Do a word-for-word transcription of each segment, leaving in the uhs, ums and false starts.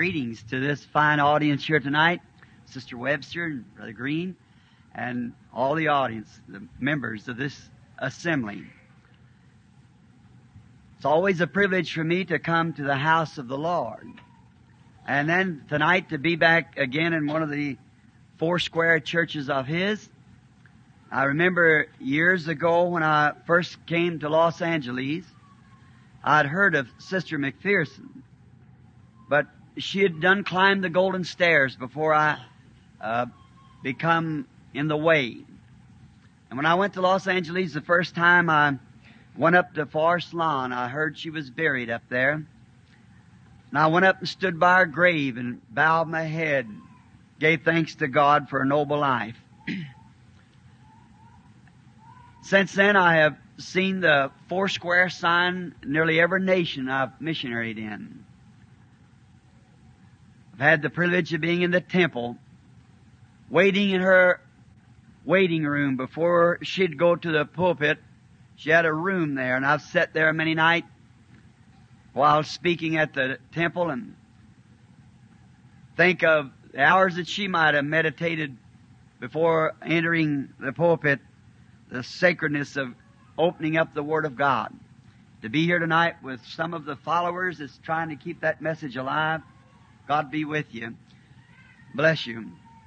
greetings to this fine audience here tonight, Sister Webster and Brother Green, and all the audience, the members of this assembly. It's always a privilege for me to come to the house of the Lord. And then tonight to be back again in one of the four square churches of His. I remember years ago when I first came to Los Angeles, I'd heard of Sister McPherson, but she had done climbed the golden stairs before I uh, become in the way. And when I went to Los Angeles the first time, I went up to Forest Lawn. I heard she was buried up there. And I went up and stood by her grave and bowed my head, gave thanks to God for a noble life. Since then, I have seen the four square sign in nearly every nation I've missionaried in. I've had the privilege of being in the temple, waiting in her waiting room before she'd go to the pulpit. She had a room there, and I've sat there many nights while speaking at the temple and think of the hours that she might have meditated before entering the pulpit, the sacredness of opening up the Word of God. To be here tonight with some of the followers that's trying to keep that message alive, God be with you. Bless you.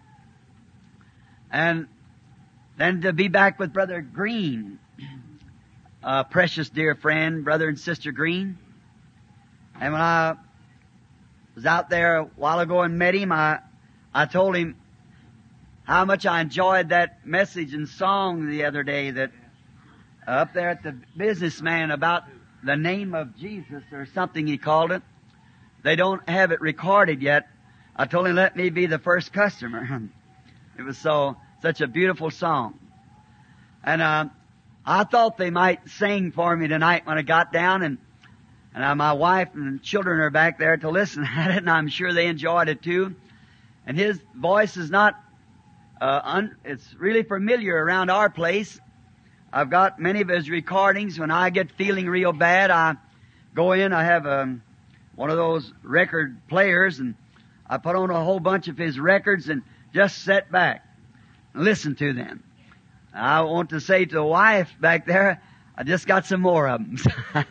And then to be back with Brother Green, a precious dear friend, Brother and Sister Green. And when I was out there a while ago and met him, I, I told him how much I enjoyed that message and song the other day that uh, up there at the businessman about the name of Jesus or something he called it. They don't have it recorded yet. I told him, let me be the first customer. It was so, such a beautiful song. And, uh, I thought they might sing for me tonight when I got down, and, and uh, my wife and children are back there to listen at it, and I'm sure they enjoyed it too. And his voice is not, uh, un, it's really familiar around our place. I've got many of his recordings. When I get feeling real bad, I go in, I have, um, one of those record players, and I put on a whole bunch of his records and just sit back and listen to them. I want to say to the wife back there, I just got some more of them.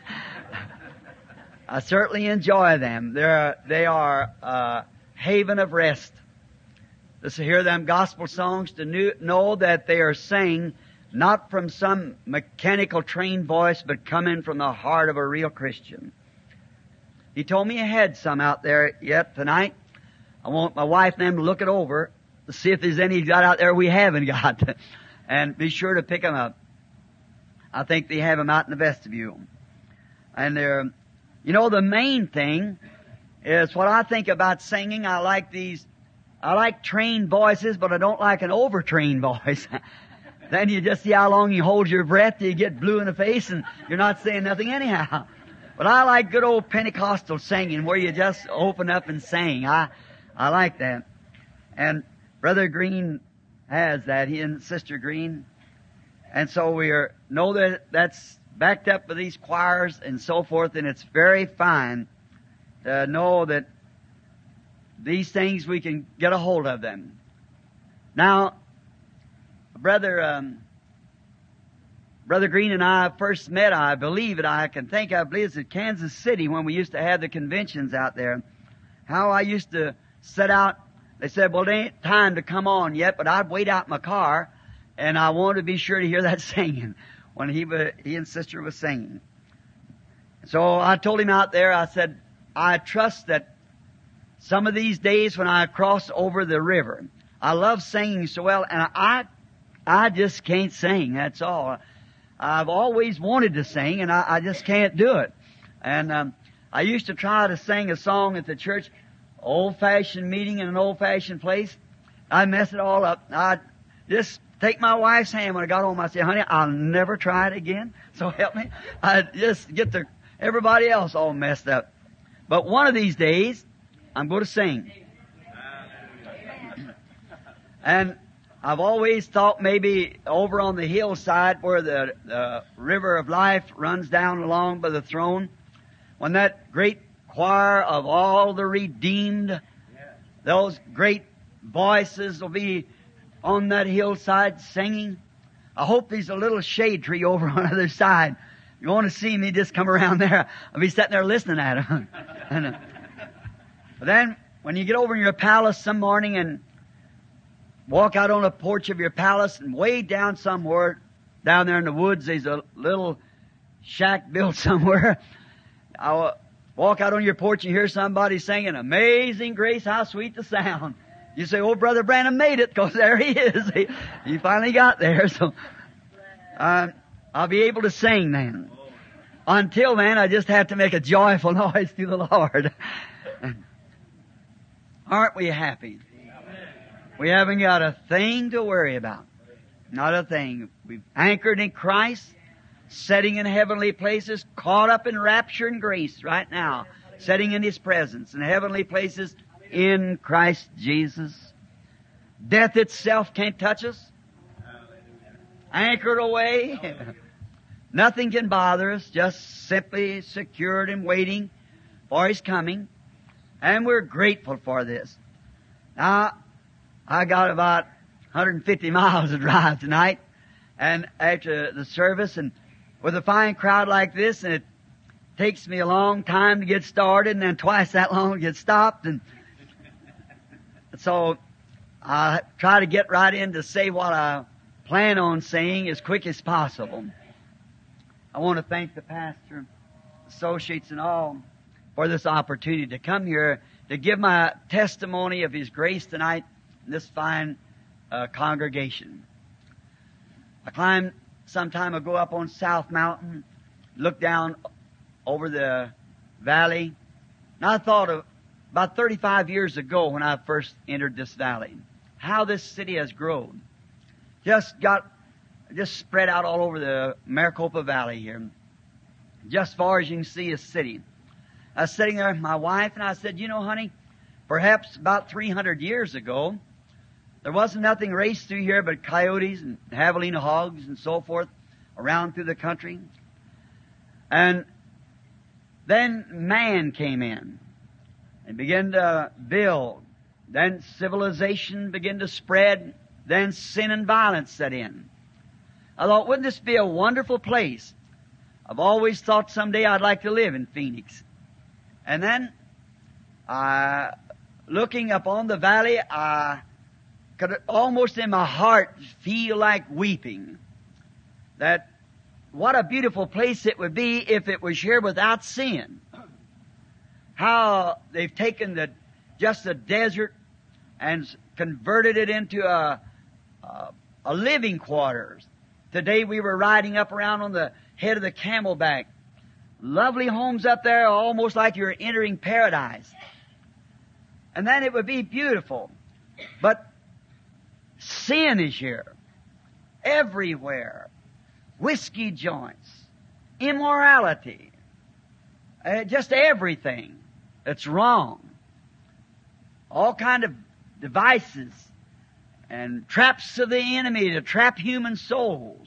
I certainly enjoy them. They're, they are a haven of rest. Just to hear them gospel songs, to know that they are sang not from some mechanical trained voice, but coming from the heart of a real Christian. He told me he had some out there yet tonight. I want my wife and them to look it over to see if there's any got out there we haven't got. And be sure to pick them up. I think they have them out in the vestibule. And they're, you know, the main thing is what I think about singing. I like these, I like trained voices, but I don't like an overtrained voice. Then you just see how long you hold your breath till you get blue in the face and you're not saying nothing anyhow. But I like good old Pentecostal singing where you just open up and sing. I, I like that. And Brother Green has that, he and Sister Green. And so we are, know that that's backed up with these choirs and so forth, and it's very fine to know that these things, we can get a hold of them. Now, Brother, um, Brother Green and I first met, I believe it, I can think, I believe it's at Kansas City when we used to have the conventions out there. How I used to set out. They said, well, it ain't time to come on yet, but I'd wait out in my car, and I wanted to be sure to hear that singing when he was, he and Sister was singing. So I told him out there, I said, I trust that some of these days when I cross over the river, I love singing so well, and I, I just can't sing, that's all. I've always wanted to sing, and I, I just can't do it. And um, I used to try to sing a song at the church, old-fashioned meeting in an old-fashioned place. I mess it all up. I just take my wife's hand when I got home. I said, honey, I'll never try it again. So help me. I just get the everybody else all messed up. But one of these days, I'm going to sing. And I've always thought maybe over on the hillside where the, the river of life runs down along by the throne, when that great choir of all the redeemed. Those great voices will be on that hillside singing. I hope there's a little shade tree over on the other side. If you want to see me, just come around there. I'll be sitting there listening at them. and, uh, but then, when you get over in your palace some morning and walk out on the porch of your palace, and way down somewhere, down there in the woods, there's a little shack built somewhere. I'll walk out on your porch and hear somebody singing, "Amazing Grace, how sweet the sound." You say, "Oh, Brother Branham made it," because there he is. He, he finally got there. So uh, I'll be able to sing then. Until then, I just have to make a joyful noise to the Lord. Aren't we happy? We haven't got a thing to worry about. Not a thing. We've anchored in Christ, setting in heavenly places, caught up in rapture and grace right now, setting in His presence in heavenly places in Christ Jesus. Death itself can't touch us. Anchored away. Nothing can bother us, just simply secured and waiting for His coming. And we're grateful for this. Now, I got about one hundred fifty miles to drive tonight, and after the service, and with a fine crowd like this, and it takes me a long time to get started, and then twice that long to get stopped, and so I try to get right in to say what I plan on saying as quick as possible. I want to thank the pastor, associates, and all for this opportunity to come here to give my testimony of His grace tonight in this fine uh, congregation. I climbed some time ago up on South Mountain, looked down over the valley, and I thought of about thirty-five years ago when I first entered this valley, how this city has grown. Just got, just spread out all over the Maricopa Valley here. Just as far as you can see a city. I was sitting there with my wife and I said, "You know, honey, perhaps about three hundred years ago, there wasn't nothing raced through here but coyotes and javelina hogs and so forth around through the country. And then man came in and began to build. Then civilization began to spread. Then sin and violence set in. I thought, wouldn't this be a wonderful place? I've always thought someday I'd like to live in Phoenix." And then, uh, looking upon the valley, I could almost in my heart feel like weeping. That what a beautiful place it would be if it was here without sin. How they've taken the just the desert and converted it into a, a, a living quarters. Today we were riding up around on the head of the Camelback. Lovely homes up there, almost like you're entering paradise. And then it would be beautiful. But sin is here. Everywhere. Whiskey joints. Immorality. Uh, just everything that's wrong. All kind of devices and traps of the enemy to trap human souls.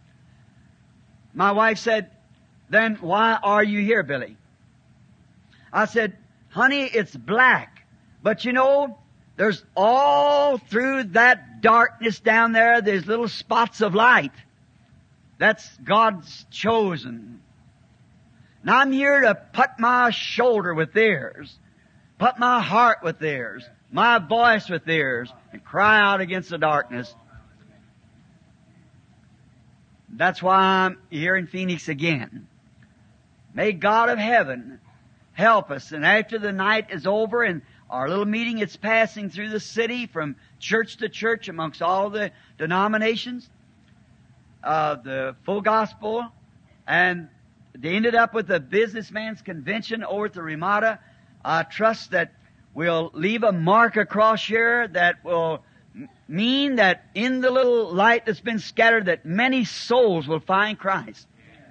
My wife said, "Then why are you here, Billy?" I said, "Honey, it's black. But you know, there's all through that darkness down there, there's little spots of light. That's God's chosen. And I'm here to put my shoulder with theirs, put my heart with theirs, my voice with theirs, and cry out against the darkness." That's why I'm here in Phoenix again. May God of heaven help us. And after the night is over and our little meeting is passing through the city from church to church amongst all the denominations, uh, the full gospel, and they ended up with the businessman's convention over at the Ramada. I trust that we'll leave a mark across here that will mean that in the little light that's been scattered that many souls will find Christ.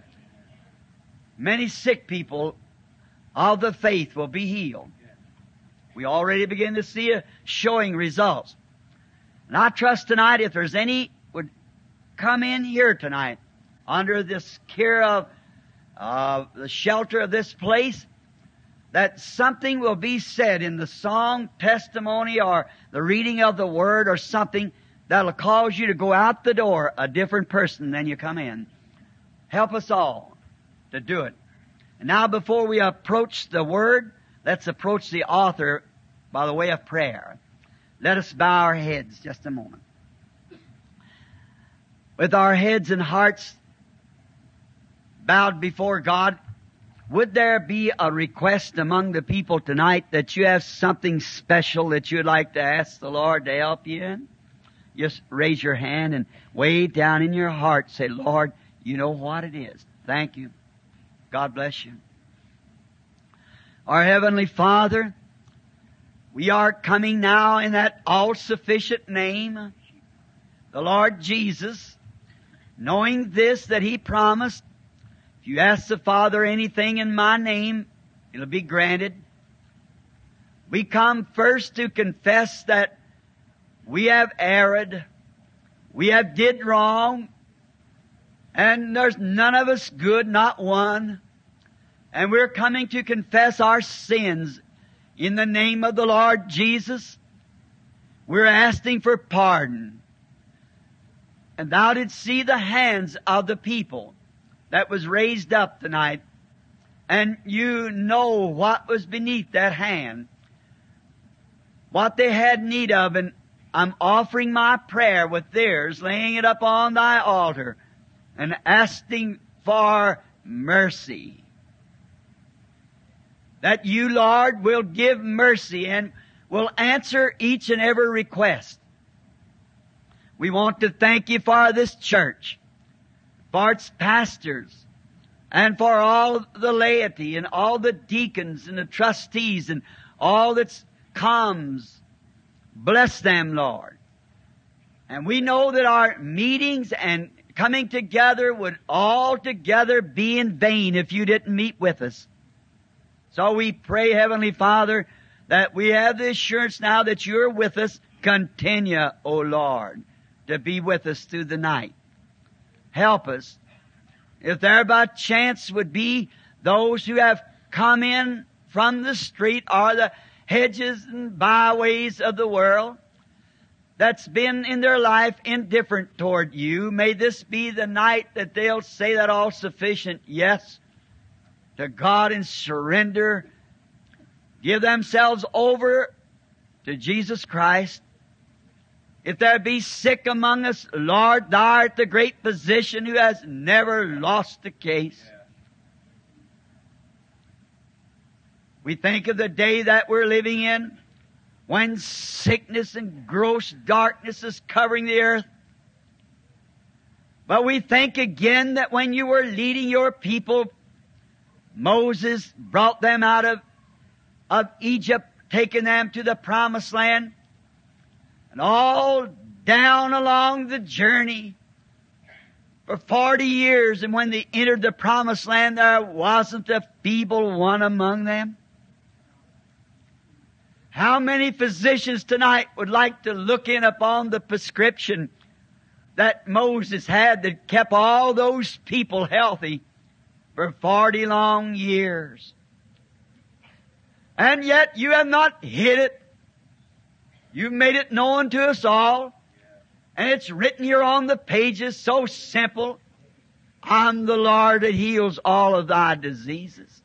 Many sick people of the faith will be healed. We already begin to see a showing results. And I trust tonight if there's any would come in here tonight under this care of uh, the shelter of this place, that something will be said in the song, testimony, or the reading of the Word or something that'll cause you to go out the door a different person than you come in. Help us all to do it. And now before we approach the Word, let's approach the author by the way of prayer. Let us bow our heads just a moment. With our heads and hearts bowed before God, would there be a request among the people tonight that you have something special that you'd like to ask the Lord to help you in? Just raise your hand and way down in your heart say, Lord, you know what it is. Thank you. God bless you. Our Heavenly Father, we are coming now in that all-sufficient name, the Lord Jesus, knowing this, that He promised, if you ask the Father anything in my name, it'll be granted. We come first to confess that we have erred, we have did wrong, and there's none of us good, not one. And we're coming to confess our sins in the name of the Lord Jesus. We're asking for pardon. And Thou didst see the hands of the people that was raised up tonight. And You know what was beneath that hand, what they had need of. And I'm offering my prayer with theirs, laying it up on Thy altar and asking for mercy. That You, Lord, will give mercy and will answer each and every request. We want to thank You for this church, for its pastors, and for all the laity and all the deacons and the trustees and all that comes. Bless them, Lord. And we know that our meetings and coming together would altogether be in vain if You didn't meet with us. So we pray, Heavenly Father, that we have the assurance now that You're with us. Continue, O Lord, to be with us through the night. Help us. If there by chance would be those who have come in from the street or the hedges and byways of the world, that's been in their life indifferent toward You, may this be the night that they'll say that all-sufficient yes to God and surrender, give themselves over to Jesus Christ. If there be sick among us, Lord, Thou art the great physician who has never lost a case. We think of the day that we're living in, when sickness and gross darkness is covering the earth. But we think again that when You were leading Your people, Moses brought them out of, of Egypt, taking them to the promised land. And all down along the journey for forty years, and when they entered the promised land, there wasn't a feeble one among them. How many physicians tonight would like to look in upon the prescription that Moses had that kept all those people healthy for forty long years? And yet You have not hid it. You've made it known to us all. And it's written here on the pages, so simple. I'm the Lord that heals all of thy diseases.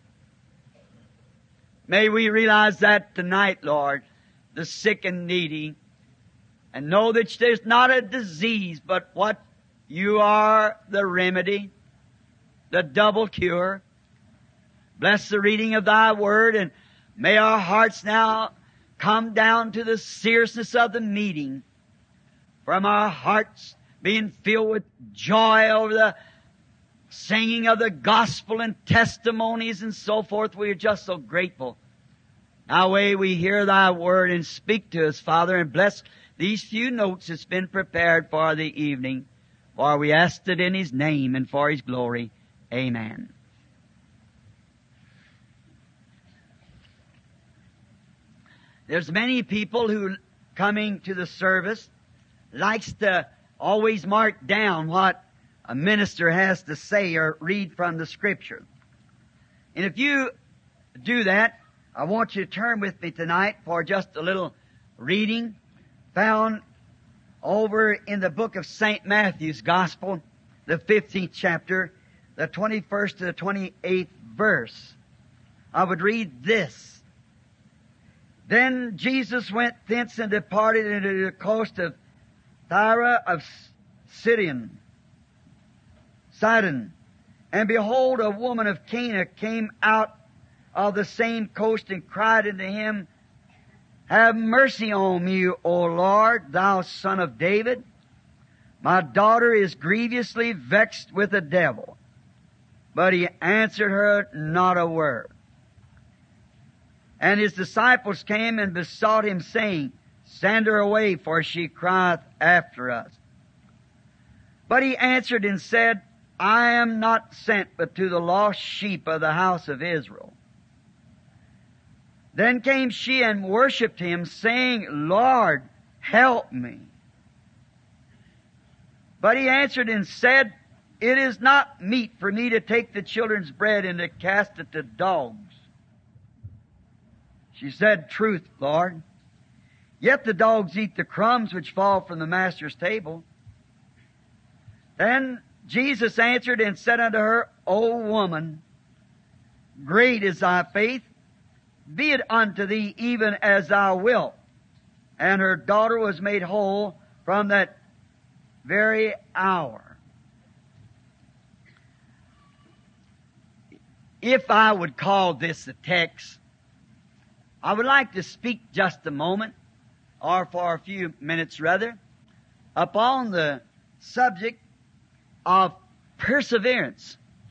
May we realize that tonight, Lord, the sick and needy, and know that there's not a disease, but what You are the remedy, the double cure. Bless the reading of Thy Word, and may our hearts now come down to the seriousness of the meeting, from our hearts being filled with joy over the singing of the gospel and testimonies and so forth. We are just so grateful. Now way we hear Thy Word and speak to us, Father, and bless these few notes that's been prepared for the evening. For we ask it in His name and for His glory. Amen. There's many people who, coming to the service, likes to always mark down what a minister has to say or read from the Scripture. And if you do that, I want you to turn with me tonight for just a little reading found over in the book of Saint Matthew's Gospel, the fifteenth chapter, the twenty-first to the twenty-eighth verse. I would read this. Then Jesus went thence and departed into the coast of Tyre of Sidon, Sidon. And behold, a woman of Cana came out of the same coast and cried unto him, Have mercy on me, O Lord, thou son of David. My daughter is grievously vexed with a devil. But he answered her not a word. And his disciples came and besought him, saying, Send her away, for she crieth after us. But he answered and said, I am not sent but to the lost sheep of the house of Israel. Then came she and worshipped him, saying, Lord, help me. But he answered and said, It is not meet for me to take the children's bread and to cast it to dogs. She said, Truth, Lord. Yet the dogs eat the crumbs which fall from the master's table. Then Jesus answered and said unto her, O woman, great is thy faith. Be it unto thee even as thou wilt. And her daughter was made whole from that very hour. If I would call this a text, I would like to speak just a moment, or for a few minutes rather, upon the subject of perseverance.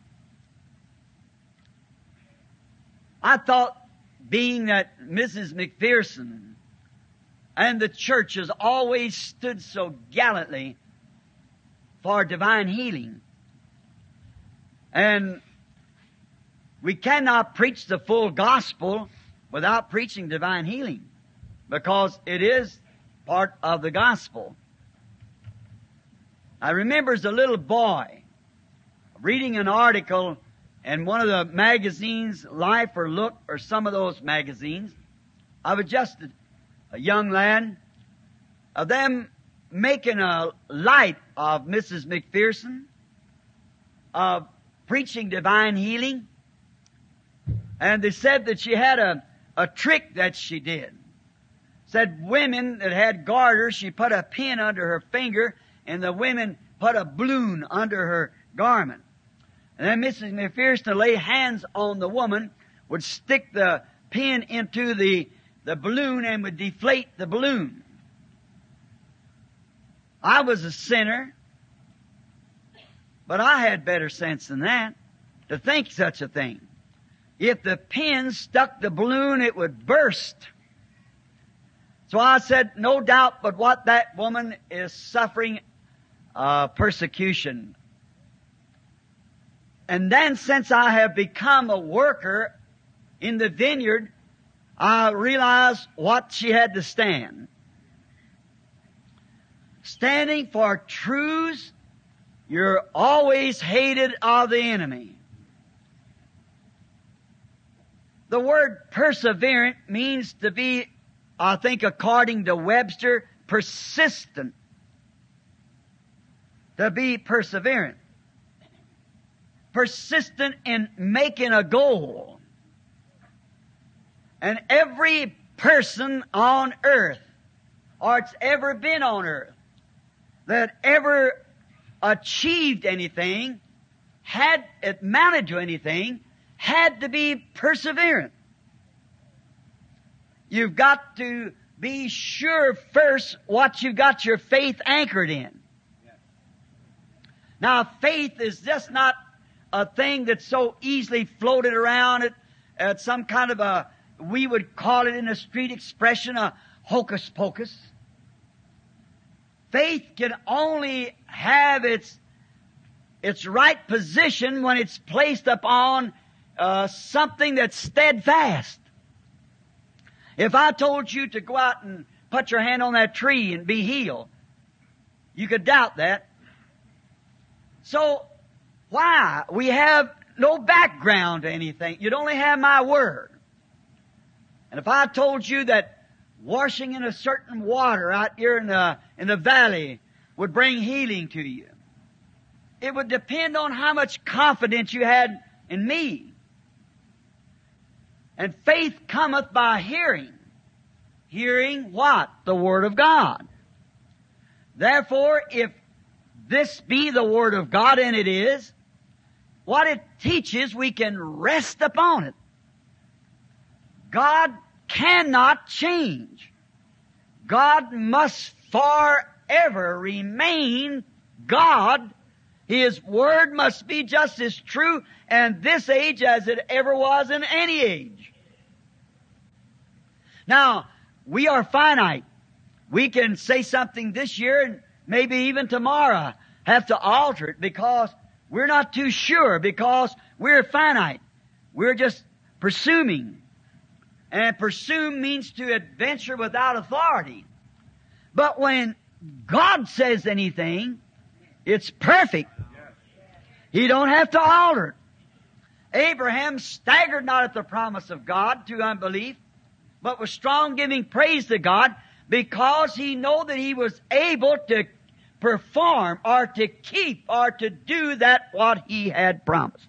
I thought, being that Missus McPherson and the church has always stood so gallantly for divine healing, and we cannot preach the full gospel without preaching divine healing, because it is part of the gospel. I remember as a little boy reading an article in one of the magazines, Life or Look, or some of those magazines. I was just a, a young lad, of them making a light of Missus McPherson, of preaching divine healing. And they said that she had a, a trick that she did. Said women that had garters, she put a pin under her finger, and the women put a balloon under her garment. And then Missus McPherson would lay hands on the woman, would stick the pin into the, the balloon and would deflate the balloon. I was a sinner, but I had better sense than that to think such a thing. If the pin stuck the balloon, it would burst. So I said, no doubt but what that woman is suffering uh, persecution. And then since I have become a worker in the vineyard, I realized what she had to stand. Standing for truths, you're always hated of the enemy. The word perseverant means to be, I think according to Webster, persistent. To be perseverant. Persistent in making a goal. And every person on earth, or it's ever been on earth, that ever achieved anything, had it amounted to anything, had to be perseverant. You've got to be sure first what you've got your faith anchored in. Now, faith is just not a thing that's so easily floated around at, at some kind of a, we would call it in a street expression, a hocus pocus. Faith can only have its, its right position when it's placed upon uh, something that's steadfast. If I told you to go out and put your hand on that tree and be healed, you could doubt that. So, why? We have no background to anything. You'd only have my word. And if I told you that washing in a certain water out here in the, in the valley would bring healing to you, it would depend on how much confidence you had in me. And faith cometh by hearing. Hearing what? The Word of God. Therefore, if this be the Word of God, and it is, what it teaches, we can rest upon it. God cannot change. God must forever remain God. His Word must be just as true in this age as it ever was in any age. Now, we are finite. We can say something this year and maybe even tomorrow have to alter it because we're not too sure, because we're finite. We're just presuming. And presume means to adventure without authority. But when God says anything, it's perfect. He don't have to alter it. Abraham staggered not at the promise of God to unbelief, but was strong, giving praise to God, because he knew that he was able to perform or to keep or to do that what he had promised.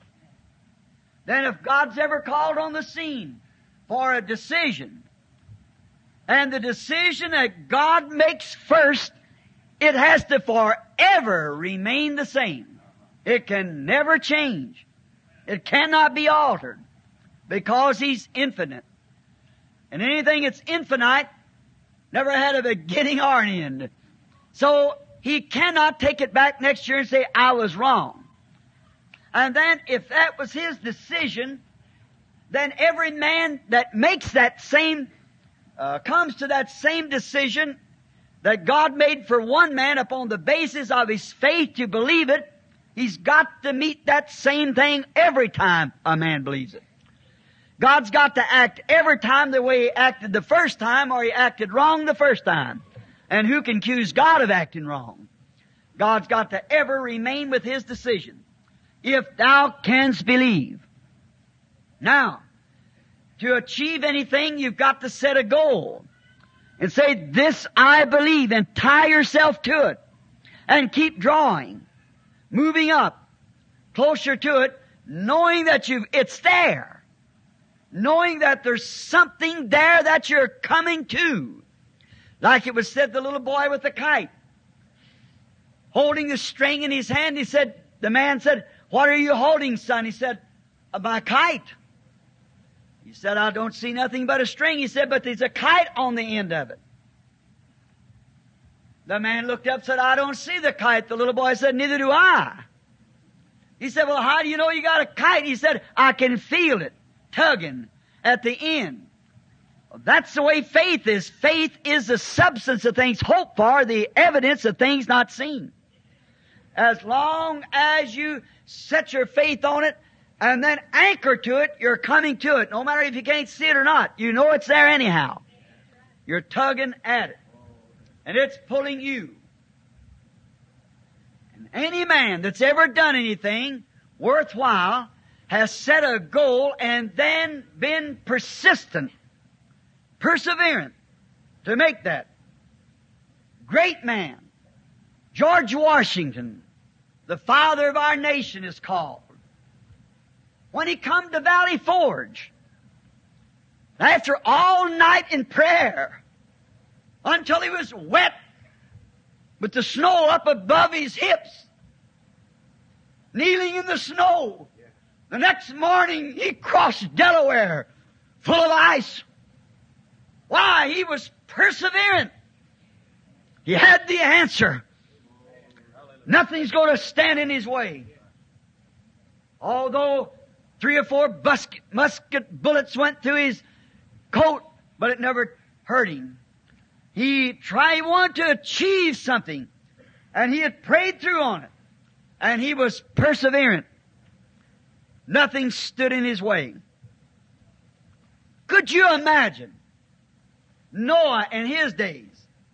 Then if God's ever called on the scene for a decision, and the decision that God makes first, it has to forever remain the same. It can never change. It cannot be altered, because He's infinite. And anything that's infinite never had a beginning or an end. So He cannot take it back next year and say, I was wrong. And then if that was His decision, then every man that makes that same, uh, comes to that same decision that God made for one man upon the basis of his faith to believe it, he's got to meet that same thing every time a man believes it. God's got to act every time the way He acted the first time, or He acted wrong the first time. And who can accuse God of acting wrong? God's got to ever remain with His decision. If thou canst believe. Now, to achieve anything, you've got to set a goal. And say, this I believe, and tie yourself to it. And keep drawing. Moving up. Closer to it. Knowing that you've, it's there. Knowing that there's something there that you're coming to. Like it was said, the little boy with the kite. Holding the string in his hand, he said, the man said, what are you holding, son? He said, my kite. He said, I don't see nothing but a string. He said, but there's a kite on the end of it. The man looked up and said, I don't see the kite. The little boy said, neither do I. He said, well, how do you know you got a kite? He said, I can feel it tugging at the end. Well, that's the way faith is. Faith is the substance of things hoped for, the evidence of things not seen. As long as you set your faith on it and then anchor to it, you're coming to it. No matter if you can't see it or not, you know it's there anyhow. You're tugging at it. And it's pulling you. And any man that's ever done anything worthwhile has set a goal and then been persistent, perseverant to make that. Great man, George Washington, the father of our nation, is called. When he come to Valley Forge, after all night in prayer, until he was wet with the snow up above his hips, kneeling in the snow, the next morning he crossed Delaware full of ice. Why? He was perseverant. He had the answer. Nothing's going to stand in his way. Although three or four musket, musket bullets went through his coat, but it never hurt him. He tried, he wanted to achieve something, and he had prayed through on it, and he was perseverant. Nothing stood in his way. Could you imagine Noah in his days?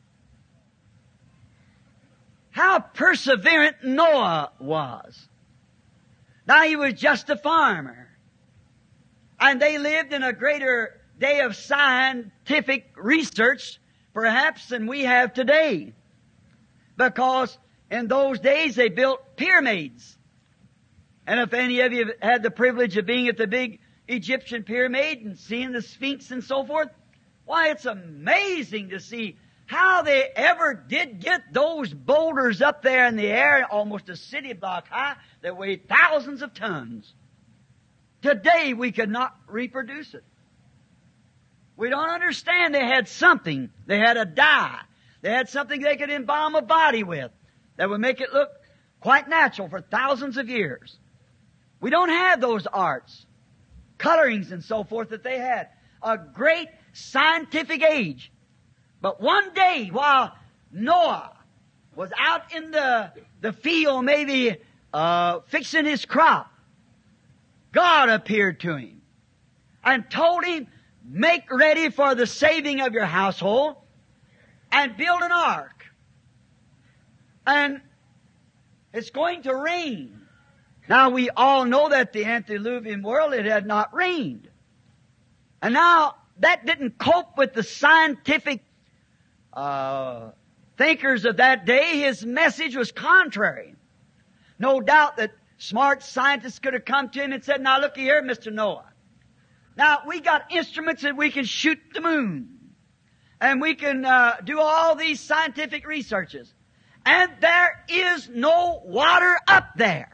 How perseverant Noah was. Now he was just a farmer. And they lived in a greater day of scientific research, perhaps, than we have today. Because in those days they built pyramids. And if any of you have had the privilege of being at the big Egyptian pyramid and seeing the Sphinx and so forth, why, it's amazing to see how they ever did get those boulders up there in the air, almost a city block high, that weighed thousands of tons. Today we could not reproduce it. We don't understand they had something. They had a dye. They had something they could embalm a body with that would make it look quite natural for thousands of years. We don't have those arts, colorings and so forth that they had. A great scientific age. But one day while Noah was out in the, the field maybe uh, fixing his crop, God appeared to him and told him, make ready for the saving of your household and build an ark. And it's going to rain. Now we all know that the antediluvian world, it had not rained. And now that didn't cope with the scientific uh, thinkers of that day. His message was contrary. No doubt that smart scientists could have come to him and said, now looky here, Mister Noah. Now we got instruments that we can shoot the moon. And we can uh, do all these scientific researches. And there is no water up there.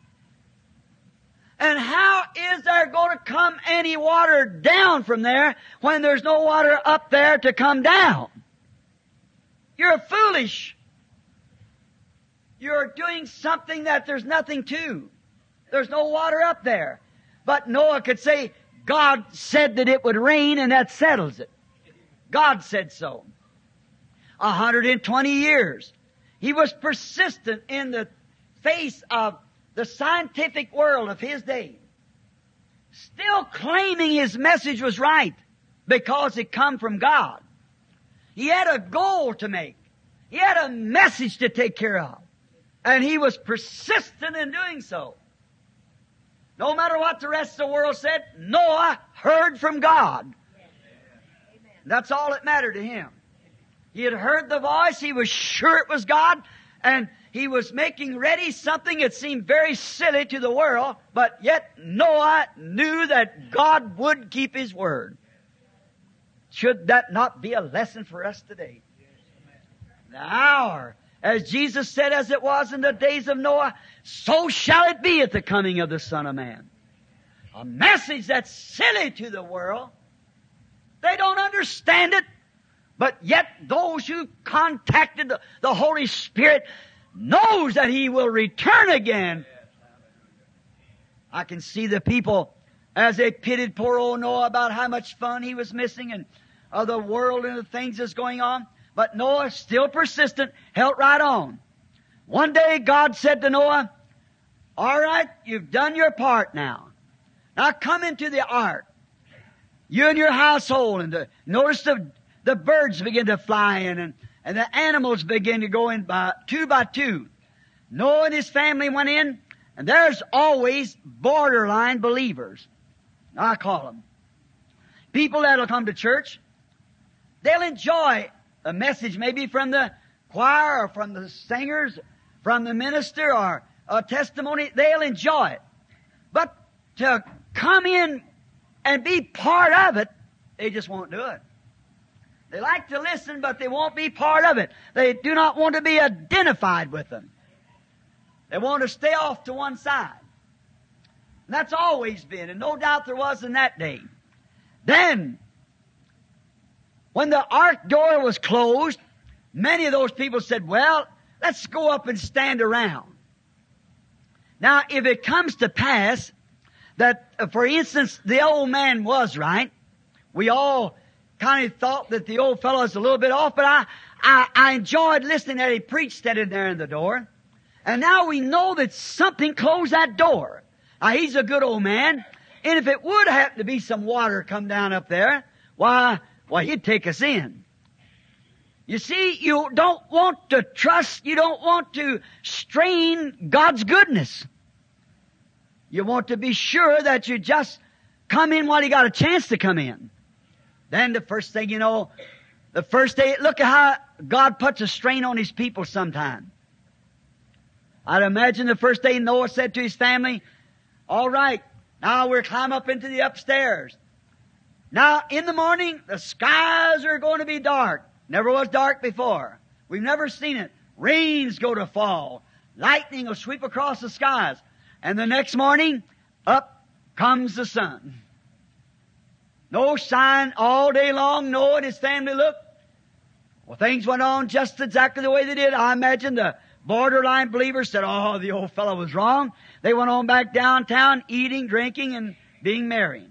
And how is there going to come any water down from there when there's no water up there to come down? You're foolish. You're doing something that there's nothing to. There's no water up there. But Noah could say, God said that it would rain, and that settles it. God said so. A hundred and twenty years. He was persistent in the face of the scientific world of his day, still claiming his message was right because it come from God. He had a goal to make. He had a message to take care of. And he was persistent in doing so. No matter what the rest of the world said, Noah heard from God. That's all that mattered to him. He had heard the voice. He was sure it was God. And he was making ready something that seemed very silly to the world, but yet Noah knew that God would keep His word. Should that not be a lesson for us today? The hour, as Jesus said, as it was in the days of Noah, so shall it be at the coming of the Son of Man. A message that's silly to the world. They don't understand it, but yet those who contacted the, the Holy Spirit knows that He will return again. I can see the people as they pitied poor old Noah about how much fun he was missing and of the world and the things that's going on. But Noah, still persistent, held right on. One day God said to Noah, all right, you've done your part now. Now come into the ark. You and your household. And the, notice the, the birds begin to fly in and, and the animals begin to go in by two by two. Noah and his family went in, and there's always borderline believers. I call them. People that'll come to church. They'll enjoy a message maybe from the choir or from the singers, from the minister or a testimony. They'll enjoy it. But to come in and be part of it, they just won't do it. They like to listen, but they won't be part of it. They do not want to be identified with them. They want to stay off to one side. And that's always been, and no doubt there was in that day. Then, when the ark door was closed, many of those people said, well, let's go up and stand around. Now, if it comes to pass that, uh, for instance, the old man was right, we all kind of thought that the old fellow was a little bit off, but I, I, I enjoyed listening that he preached standing there in the door. And now we know that something closed that door. Now, he's a good old man, and if it would happen to be some water come down up there, why, why, he'd take us in. You see, you don't want to trust, you don't want to strain God's goodness. You want to be sure that you just come in while you got a chance to come in. Then the first thing you know, the first day, look at how God puts a strain on His people sometime. I'd imagine the first day Noah said to his family, all right, now we're climb up into the upstairs. Now, in the morning, the skies are going to be dark. Never was dark before. We've never seen it. Rain's going to fall. Lightning will sweep across the skies. And the next morning, up comes the sun. No sign all day long. Noah and his family looked. Well, things went on just exactly the way they did. I imagine the borderline believers said, oh, the old fellow was wrong. They went on back downtown, eating, drinking, and being merry.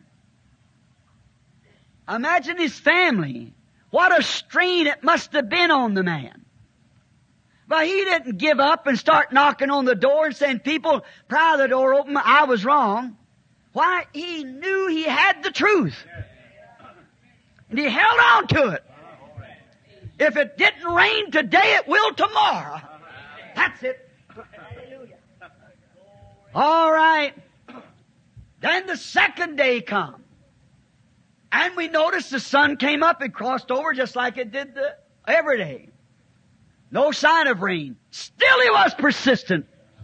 Imagine his family. What a strain it must have been on the man. But he didn't give up and start knocking on the door and saying, people, pry the door open, I was wrong. Why? He knew he had the truth. And he held on to it. If it didn't rain today, it will tomorrow. That's it. All right. Then the second day come. And we noticed the sun came up and crossed over just like it did the, every day. No sign of rain. Still he was persistent.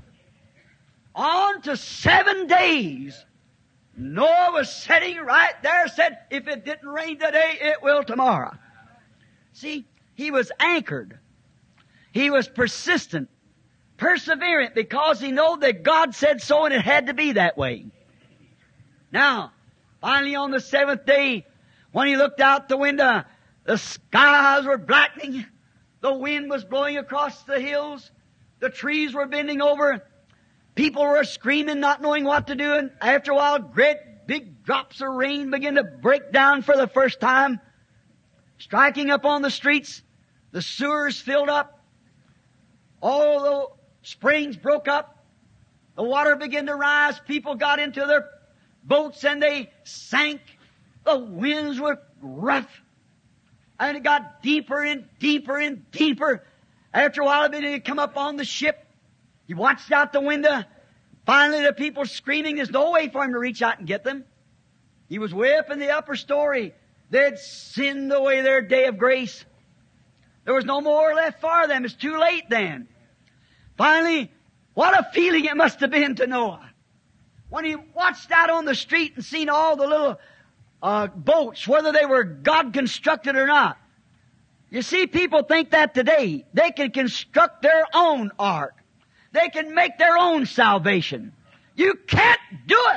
On to seven days. Noah was sitting right there, said, if it didn't rain today, it will tomorrow. See, he was anchored. He was persistent, perseverant, because he knew that God said so and it had to be that way. Now, finally on the seventh day, when he looked out the window, the skies were blackening. The wind was blowing across the hills. The trees were bending over. People were screaming, not knowing what to do. And after a while, great big drops of rain began to break down for the first time, striking up on the streets. The sewers filled up. All the springs broke up. The water began to rise. People got into their boats and they sank. The winds were rough. And it got deeper and deeper and deeper. After a while, it began to come up on the ship. He watched out the window. Finally, the people screaming. There's no way for him to reach out and get them. He was way up in the upper story. They'd sinned away their day of grace. There was no more left for them. It's too late then. Finally, what a feeling it must have been to Noah. When he watched out on the street and seen all the little uh, boats, whether they were God-constructed or not. You see, people think that today. They can construct their own ark. They can make their own salvation. You can't do it.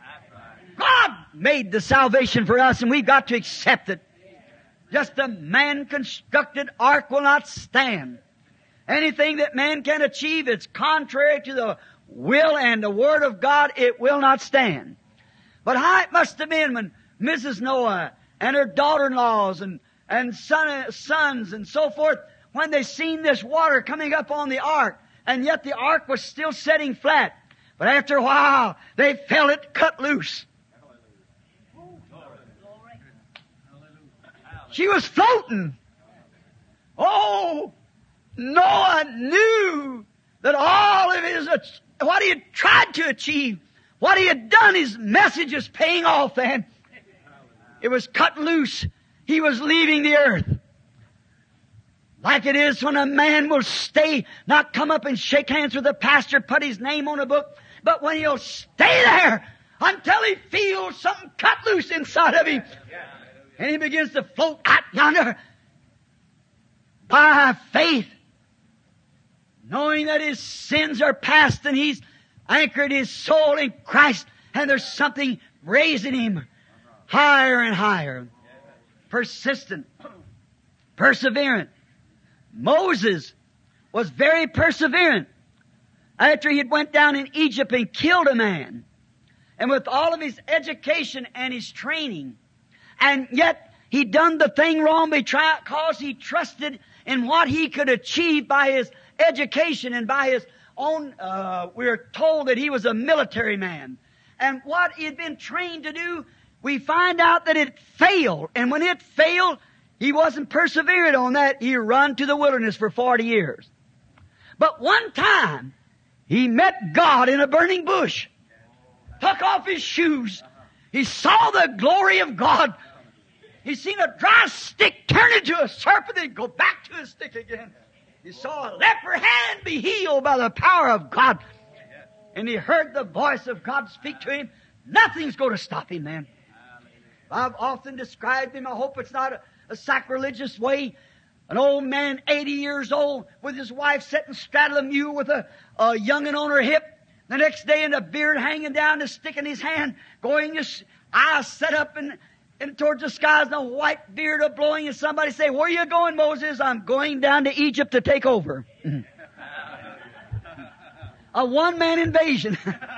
God made the salvation for us and we've got to accept it. Just a man-constructed ark will not stand. Anything that man can achieve, it's contrary to the will and the Word of God, it will not stand. But how it must have been when Missus Noah and her daughter-in-laws and, and son, sons and so forth, when they seen this water coming up on the ark, and yet the ark was still setting flat. But after a while, they felt it cut loose. She was floating. Oh, Noah knew that all of his, what he had tried to achieve, what he had done, his message is paying off then. It was cut loose. He was leaving the earth. Like it is when a man will stay, not come up and shake hands with the pastor, put his name on a book, but when he'll stay there until he feels something cut loose inside of him. And he begins to float out yonder by faith, knowing that his sins are past and he's anchored his soul in Christ and there's something raising him higher and higher. Persistent, perseverant. Moses was very perseverant after he had went down in Egypt and killed a man. And with all of his education and his training, and yet he done the thing wrong because he trusted in what he could achieve by his education and by his own, uh, we're told that he was a military man. And what he had been trained to do, we find out that it failed. And when it failed, he wasn't perseverant on that. He run to the wilderness for forty years. But one time, he met God in a burning bush. Took off his shoes. He saw the glory of God He seen a dry stick turn into a serpent and go back to a stick again. He saw a leper hand be healed by the power of God. And he heard the voice of God speak to him. Nothing's going to stop him, man. I've often described him. I hope it's not a, a sacrilegious way. An old man, eighty years old, with his wife sitting straddling a mule with a, a young'un on her hip. The next day, and a beard hanging down, the stick in his hand, going, his eyes set up and, and towards the skies, and a white beard a blowing. And somebody say, "Where are you going, Moses?" "I'm going down to Egypt to take over." A one-man invasion.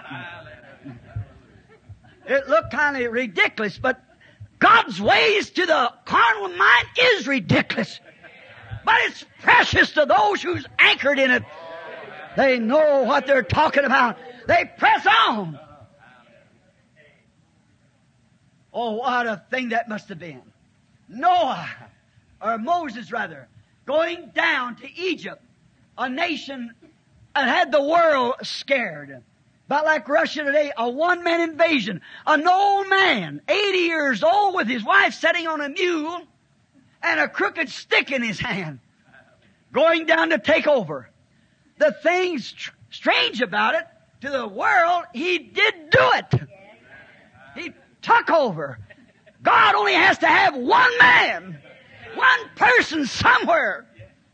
It looked kind of ridiculous, but God's ways to the carnal mind is ridiculous. But it's precious to those who's anchored in it. They know what they're talking about. They press on. Oh, what a thing that must have been. Noah, or Moses rather, going down to Egypt, a nation that had the world scared. About like Russia today, a one-man invasion. An old man, eighty years old, with his wife sitting on a mule and a crooked stick in his hand, going down to take over. The thing tr- strange about it, to the world, he did do it. He took over. God only has to have one man, one person somewhere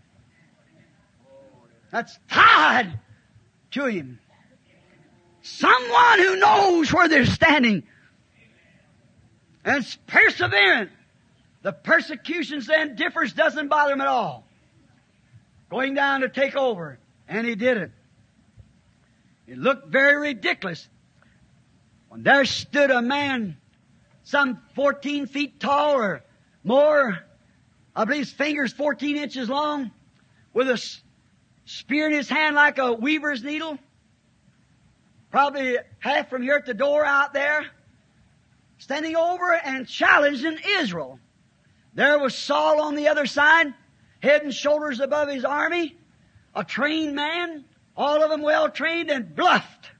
that's tied to him. Someone who knows where they're standing and is perseverant. The persecutions and differs doesn't bother him at all. Going down to take over. And he did it. It looked very ridiculous. When there stood a man some fourteen feet tall or more, I believe his fingers fourteen inches long, with a spear in his hand like a weaver's needle, probably half from here at the door out there, standing over and challenging Israel. There was Saul on the other side, head and shoulders above his army, a trained man, all of them well trained and bluffed.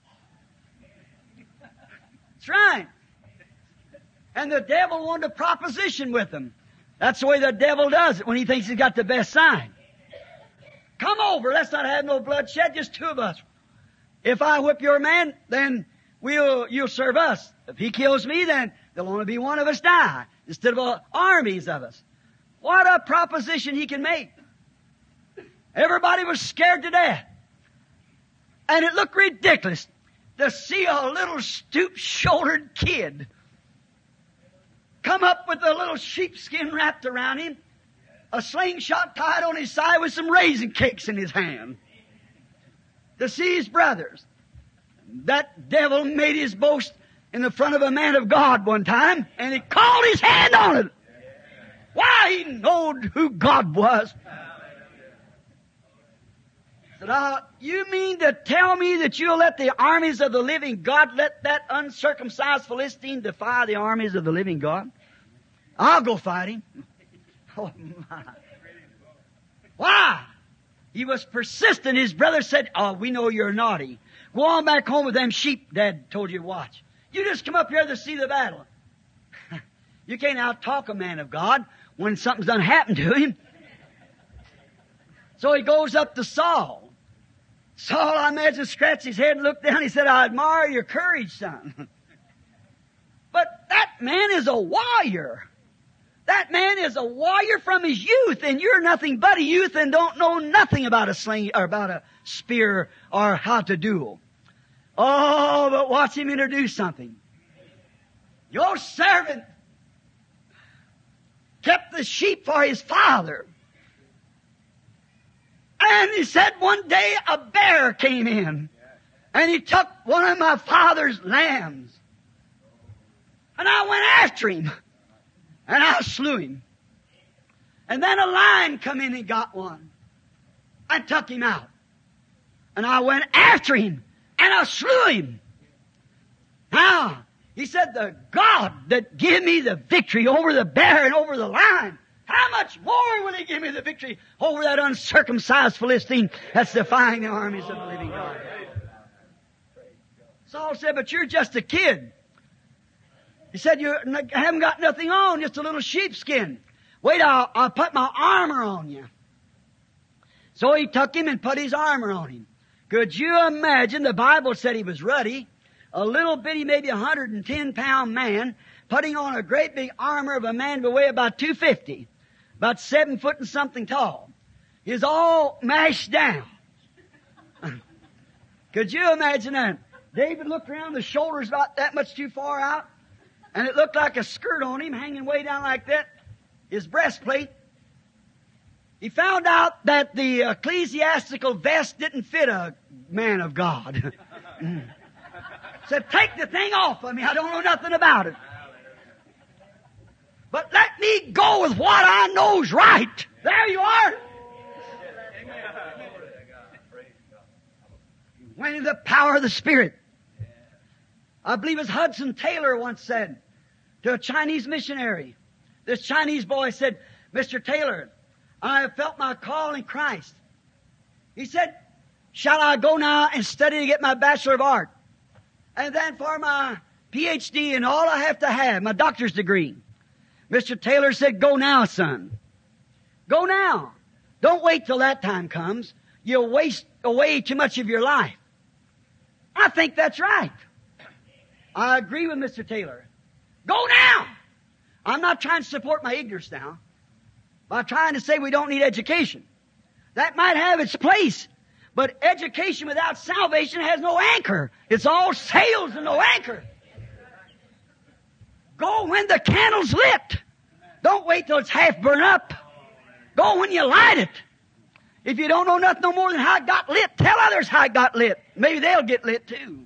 That's right. And the devil wanted a proposition with them. That's the way the devil does it when he thinks he's got the best side. Come over, let's not have no bloodshed, just two of us. If I whip your man, then we'll, you'll serve us. If he kills me, then there'll only be one of us die, instead of uh, armies of us. What a proposition he can make. Everybody was scared to death. And it looked ridiculous to see a little stoop-shouldered kid come up with a little sheepskin wrapped around him, a slingshot tied on his side with some raisin cakes in his hand. To see his brothers. That devil made his boast in the front of a man of God one time, and he called his hand on it. Why? He knowed who God was. Said, uh, you mean to tell me that you'll let the armies of the living God, let that uncircumcised Philistine defy the armies of the living God? I'll go fight him. Oh my. Why? He was persistent. His brother said, "Oh, we know you're naughty. Go on back home with them sheep Dad told you to watch. You just come up here to see the battle." You can't out-talk a man of God when something's done happened to him. So he goes up to Saul. Saul, I imagine, scratched his head and looked down. He said, "I admire your courage, son." But that man is a warrior. That man is a warrior from his youth, and you're nothing but a youth and don't know nothing about a sling or about a spear or how to duel. Oh, but watch him introduce something. Your servant kept the sheep for his father. And he said one day a bear came in and he took one of my father's lambs. And I went after him and I slew him. And then a lion come in and got one. I took him out. And I went after him and I slew him. Now, he said, the God that gave me the victory over the bear and over the lion, how much more will He give me the victory over that uncircumcised Philistine that's defying the armies of the living God? Saul said, "But you're just a kid." He said, you haven't got nothing on, just a little sheepskin. Wait, I'll, I'll put my armor on you. So he took him and put his armor on him. Could you imagine? The Bible said he was ruddy, a little bitty, maybe a one hundred ten pound man, putting on a great big armor of a man who weigh about two fifty, about seven foot and something tall. He's all mashed down. Could you imagine that? David looked around, the shoulders about that much too far out, and it looked like a skirt on him, hanging way down like that. His breastplate. He found out that the ecclesiastical vest didn't fit a man of God. Said, take the thing off of me. I don't know nothing about it. But let me go with what I know's right. There you are. Went in the power of the Spirit. I believe as Hudson Taylor once said to a Chinese missionary. This Chinese boy said, Mister Taylor, I have felt my call in Christ. He said, shall I go now and study to get my Bachelor of Art? And then for my P H D and all I have to have, my doctor's degree. Mister Taylor said, go now, son. Go now. Don't wait till that time comes. You'll waste away too much of your life. I think that's right. I agree with Mister Taylor. Go now. I'm not trying to support my ignorance now. By trying to say we don't need education. That might have its place. But education without salvation has no anchor. It's all sails and no anchor. Go when the candle's lit. Don't wait till it's half burned up. Go when you light it. If you don't know nothing no more than how it got lit, tell others how it got lit. Maybe they'll get lit too.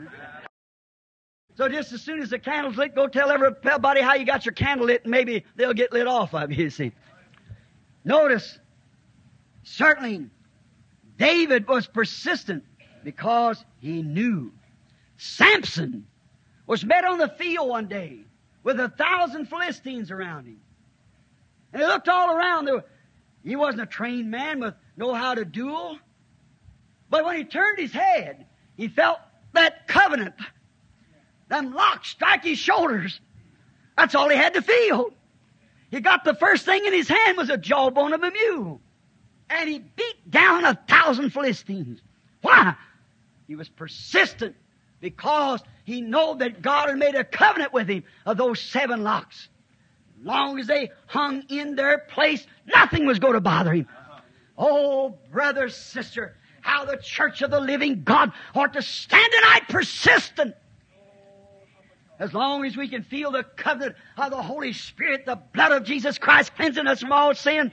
So just as soon as the candle's lit, go tell everybody how you got your candle lit, and maybe they'll get lit off of you, you see. Notice, certainly, David was persistent because he knew. Samson was met on the field one day with a thousand Philistines around him. And he looked all around. There, he wasn't a trained man with know how to duel. But when he turned his head, he felt that covenant, them locks strike his shoulders. That's all he had to feel. He got the first thing in his hand was a jawbone of a mule. And he beat down a thousand Philistines. Why? He was persistent because he knew that God had made a covenant with him of those seven locks. As long as they hung in their place, nothing was going to bother him. Oh, brother, sister, how the church of the living God ought to stand tonight persistent. As long as we can feel the covenant of the Holy Spirit, the blood of Jesus Christ cleansing us from all sin,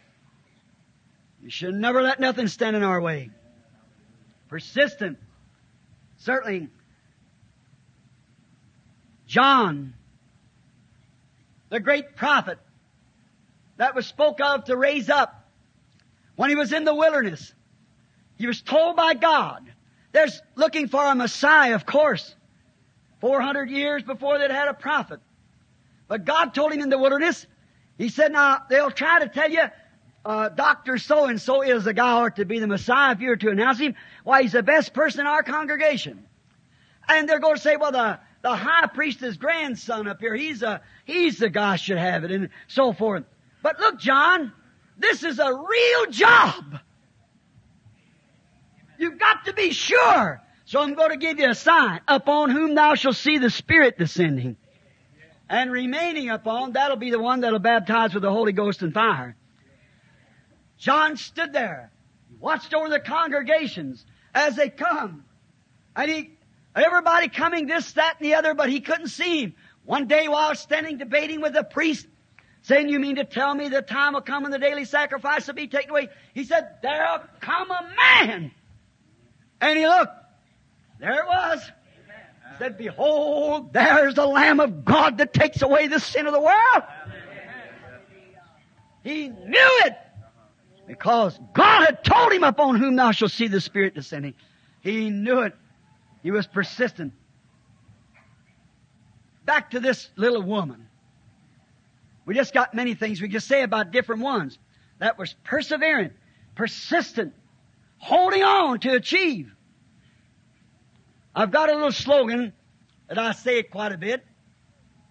we should never let nothing stand in our way. Persistent. Certainly, John, the great prophet that was spoke of to raise up when he was in the wilderness, he was told by God, there's looking for a Messiah, of course. Four hundred years before they'd had a prophet. But God told him in the wilderness, He said, now, they'll try to tell you, uh, Doctor So-and-so is the guy who ought to be the Messiah if you were to announce him. Why, he's the best person in our congregation. And they're going to say, well, the, the high priest's grandson up here, he's a, he's the guy who should have it, and so forth. But look, John, this is a real job. You've got to be sure. So I'm going to give you a sign. Upon whom thou shalt see the Spirit descending and remaining upon, that'll be the one that'll baptize with the Holy Ghost and fire. John stood there, watched over the congregations as they come. And he, everybody coming this, that, and the other, but he couldn't see him. One day while standing debating with the priest, saying, you mean to tell me the time will come when the daily sacrifice will be taken away? He said, there'll come a man. And he looked. There it was. He said, behold, there's the Lamb of God that takes away the sin of the world. He knew it. Because God had told him, upon whom thou shalt see the Spirit descending. He knew it. He was persistent. Back to this little woman. We just got many things we could say about different ones. That was perseverant, persistent, holding on to achieve. I've got a little slogan that I say quite a bit.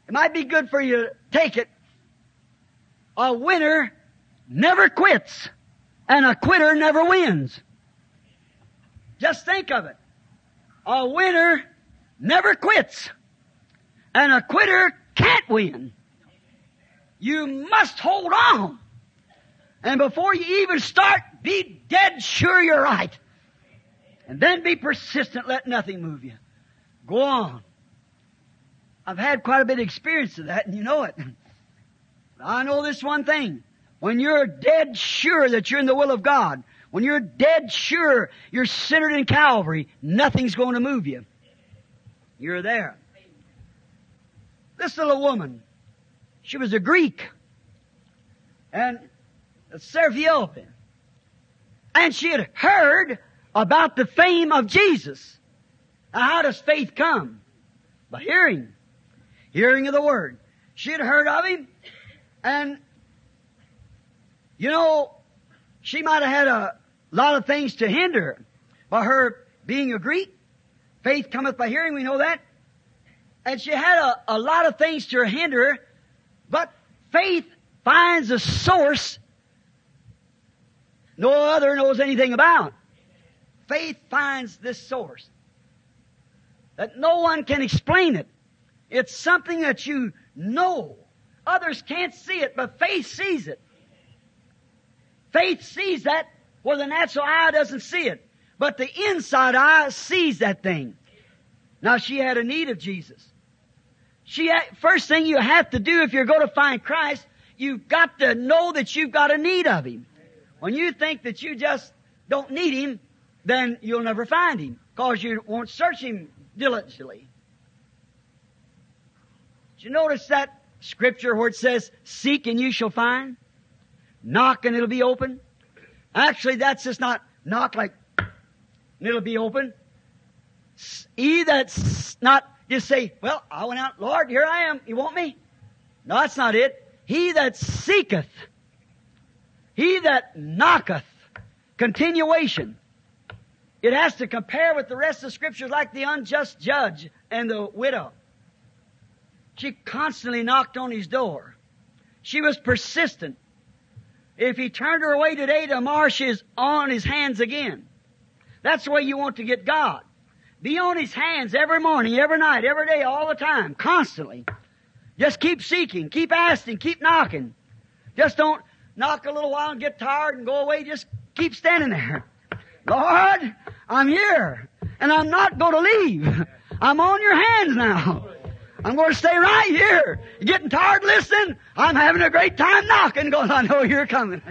It might be good for you to take it. A winner never quits, and a quitter never wins. Just think of it. A winner never quits, and a quitter can't win. You must hold on. And before you even start, be dead sure you're right. And then be persistent, let nothing move you. Go on. I've had quite a bit of experience of that, and you know it. I know this one thing. When you're dead sure that you're in the will of God, when you're dead sure you're centered in Calvary, nothing's going to move you. You're there. This little woman, she was a Greek, and a Serapiope, and she had heard about the fame of Jesus. Now, how does faith come? By hearing. Hearing of the Word. She had heard of Him, and, you know, she might have had a lot of things to hinder her. By her being a Greek, faith cometh by hearing, we know that. And she had a, a lot of things to hinder her, but faith finds a source no other knows anything about. Faith finds this source that no one can explain it. It's something that you know. Others can't see it, but faith sees it. Faith sees that where the natural eye doesn't see it. But the inside eye sees that thing. Now, she had a need of Jesus. She had, first thing you have to do if you're going to find Christ, you've got to know that you've got a need of Him. When you think that you just don't need Him, then you'll never find Him, because you won't search Him diligently. Did you notice that scripture where it says, seek and you shall find? Knock and it'll be open? Actually, that's just not knock like, and it'll be open. He that's not just say, well, I went out, Lord, here I am. You want me? No, that's not it. He that seeketh, he that knocketh, continuation. It has to compare with the rest of the scriptures, like the unjust judge and the widow. She constantly knocked on his door. She was persistent. If he turned her away today, tomorrow she's on his hands again. That's the way you want to get God. Be on His hands every morning, every night, every day, all the time, constantly. Just keep seeking, keep asking, keep knocking. Just don't knock a little while and get tired and go away. Just keep standing there. Lord, I'm here, and I'm not going to leave. I'm on your hands now. I'm going to stay right here. You're getting tired listening? I'm having a great time knocking because I know you're coming.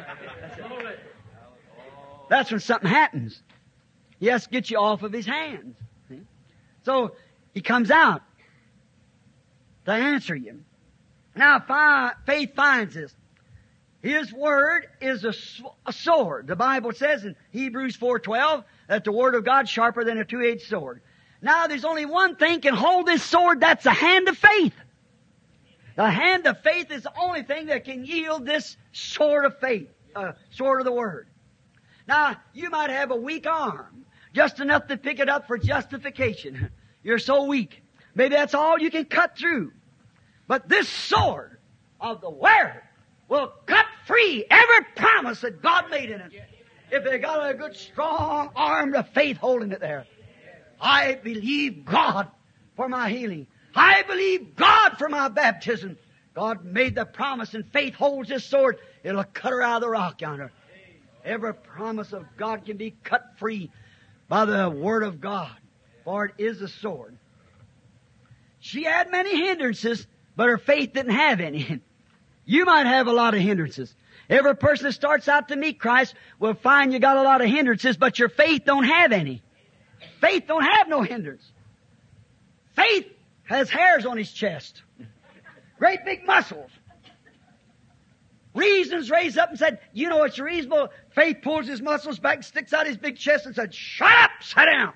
That's when something happens. He has to get you off of His hands. See? So He comes out to answer you. Now, fi- faith finds this. His Word is a, sw- a sword. The Bible says in Hebrews four twelve that the Word of God is sharper than a two-edged sword. Now, there's only one thing can hold this sword. That's the hand of faith. The hand of faith is the only thing that can yield this sword of faith, uh, sword of the Word. Now, you might have a weak arm, just enough to pick it up for justification. You're so weak. Maybe that's all you can cut through. But this sword of the Word will cut free every promise that God made in it. If they got a good strong arm of faith holding it there. I believe God for my healing. I believe God for my baptism. God made the promise, and faith holds this sword. It'll cut her out of the rock yonder. Every promise of God can be cut free by the Word of God, for it is a sword. She had many hindrances, but her faith didn't have any. You might have a lot of hindrances. Every person that starts out to meet Christ will find you got a lot of hindrances, but your faith don't have any. Faith don't have no hindrance. Faith has hairs on his chest. Great big muscles. Reason's raised up and said, you know what's reasonable? Faith pulls his muscles back, sticks out his big chest and said, shut up, sit down.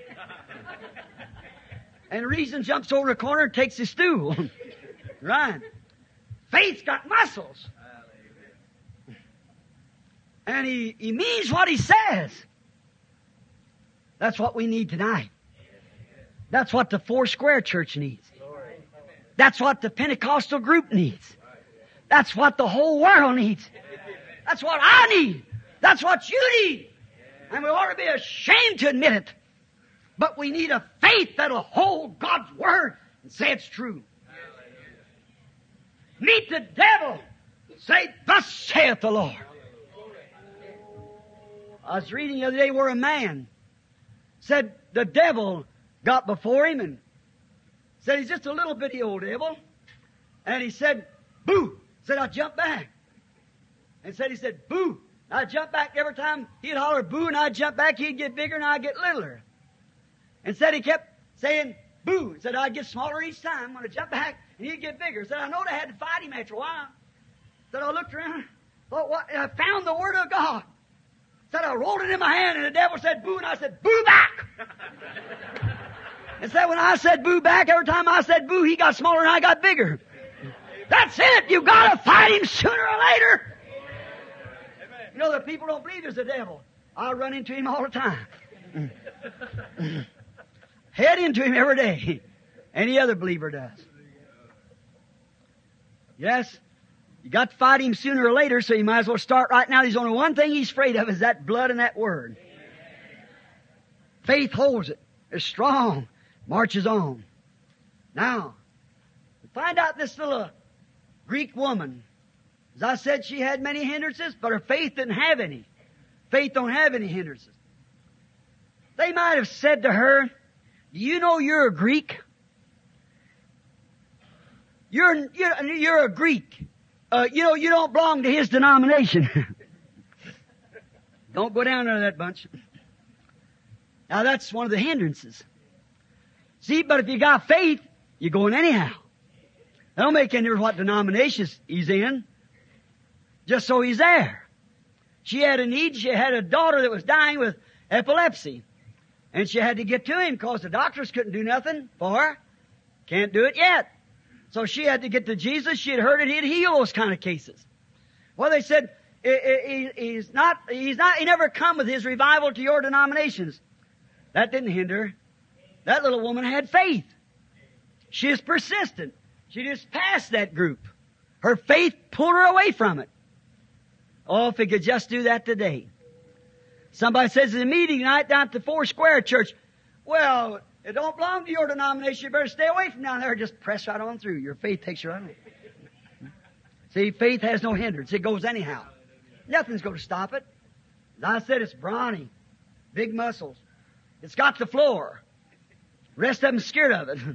And reason jumps over the corner and takes his stool. Right. Faith's got muscles. And he, he means what he says. That's what we need tonight. That's what the Four Square Church needs. That's what the Pentecostal group needs. That's what the whole world needs. That's what I need. That's what you need. And we ought to be ashamed to admit it. But we need a faith that'll hold God's Word and say it's true. Meet the devil. Say, thus saith the Lord. I was reading the other day where a man said the devil got before him and said he's just a little bitty old devil. And he said, boo. Said, I jumped back. And said, he said, boo. I jumped back every time he'd holler boo and I'd jump back, he'd get bigger and I'd get littler. And said he kept saying boo. He said, I'd get smaller each time when I jumped back and he'd get bigger. Said, I know they had to fight him after a while. Said, I looked around, thought what, and I found the Word of God. Said, I rolled it in my hand and the devil said boo and I said, boo back. And said, when I said boo back, every time I said boo, he got smaller and I got bigger. That's it. You've got to fight him sooner or later. You know, the people don't believe there's a devil. I run into him all the time. Head into him every day. Any other believer does. Yes, you got to fight him sooner or later, so you might as well start right now. There's only one thing he's afraid of, is that blood and that Word. Faith holds it. It's strong. Marches on. Now, find out this little Greek woman. As I said, she had many hindrances, but her faith didn't have any. Faith don't have any hindrances. They might have said to her, do you know you're a Greek? You're, you're, you're a Greek. Uh, you know, you don't belong to his denomination. Don't go down there to that bunch. Now that's one of the hindrances. See, but if you got faith, you're going anyhow. That don't make any difference what denomination he's in. Just so he's there. She had a need. She had a daughter that was dying with epilepsy. And she had to get to him because the doctors couldn't do nothing for her. Can't do it yet. So she had to get to Jesus. She had heard it. He'd heal those kind of cases. Well, they said, he's not, he's not, he never come with his revival to your denominations. That didn't hinder her. That little woman had faith. She is persistent. She just passed that group. Her faith pulled her away from it. Oh, if we could just do that today. Somebody says in a meeting tonight down at the Four Square Church, well, it don't belong to your denomination. You better stay away from down there. Just press right on through. Your faith takes you right on. See, faith has no hindrance. It goes anyhow. Nothing's going to stop it. As I said, it's brawny. Big muscles. It's got the floor. Rest of them scared of it.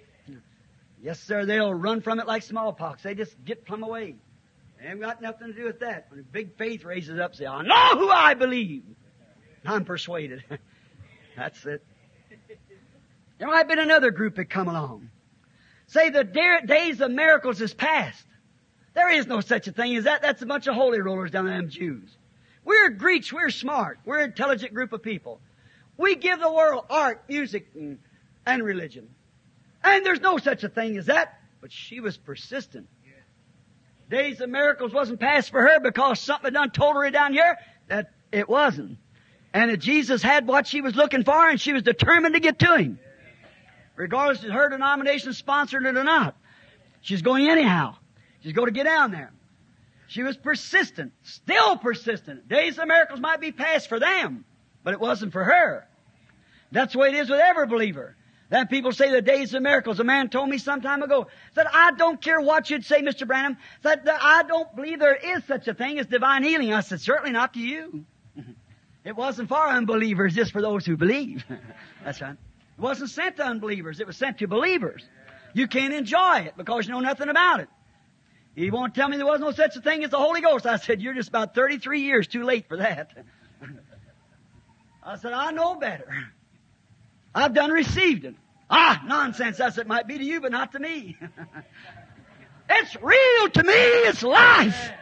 Yes, sir, they'll run from it like smallpox. They just get plumb away. They haven't got nothing to do with that. When big faith raises up, say, I know who I believe. I'm persuaded. That's it. There might have been another group that come along. Say the days of miracles is past. There is no such a thing as that. That's a bunch of holy rollers down there, them Jews. We're Greeks. We're smart. We're an intelligent group of people. We give the world art, music, and, and religion. And there's no such a thing as that. But she was persistent. Days of miracles wasn't past for her because something had done told her down here that it wasn't. And that Jesus had what she was looking for and she was determined to get to Him. Regardless of her denomination sponsored it or not. She's going anyhow. She's going to get down there. She was persistent. Still persistent. Days of miracles might be past for them. But it wasn't for her. That's the way it is with every believer. Then people say the days of miracles. A man told me some time ago, said, I don't care what you'd say, Mister Branham, said, I don't believe there is such a thing as divine healing. I said, certainly not to you. It wasn't for unbelievers, just for those who believe. That's right. It wasn't sent to unbelievers. It was sent to believers. You can't enjoy it because you know nothing about it. You won't tell me there was no such a thing as the Holy Ghost. I said, you're just about thirty-three years too late for that. I said, I know better. I've done received it. Ah, nonsense. That's it might be to you, but not to me. It's real to me. It's life.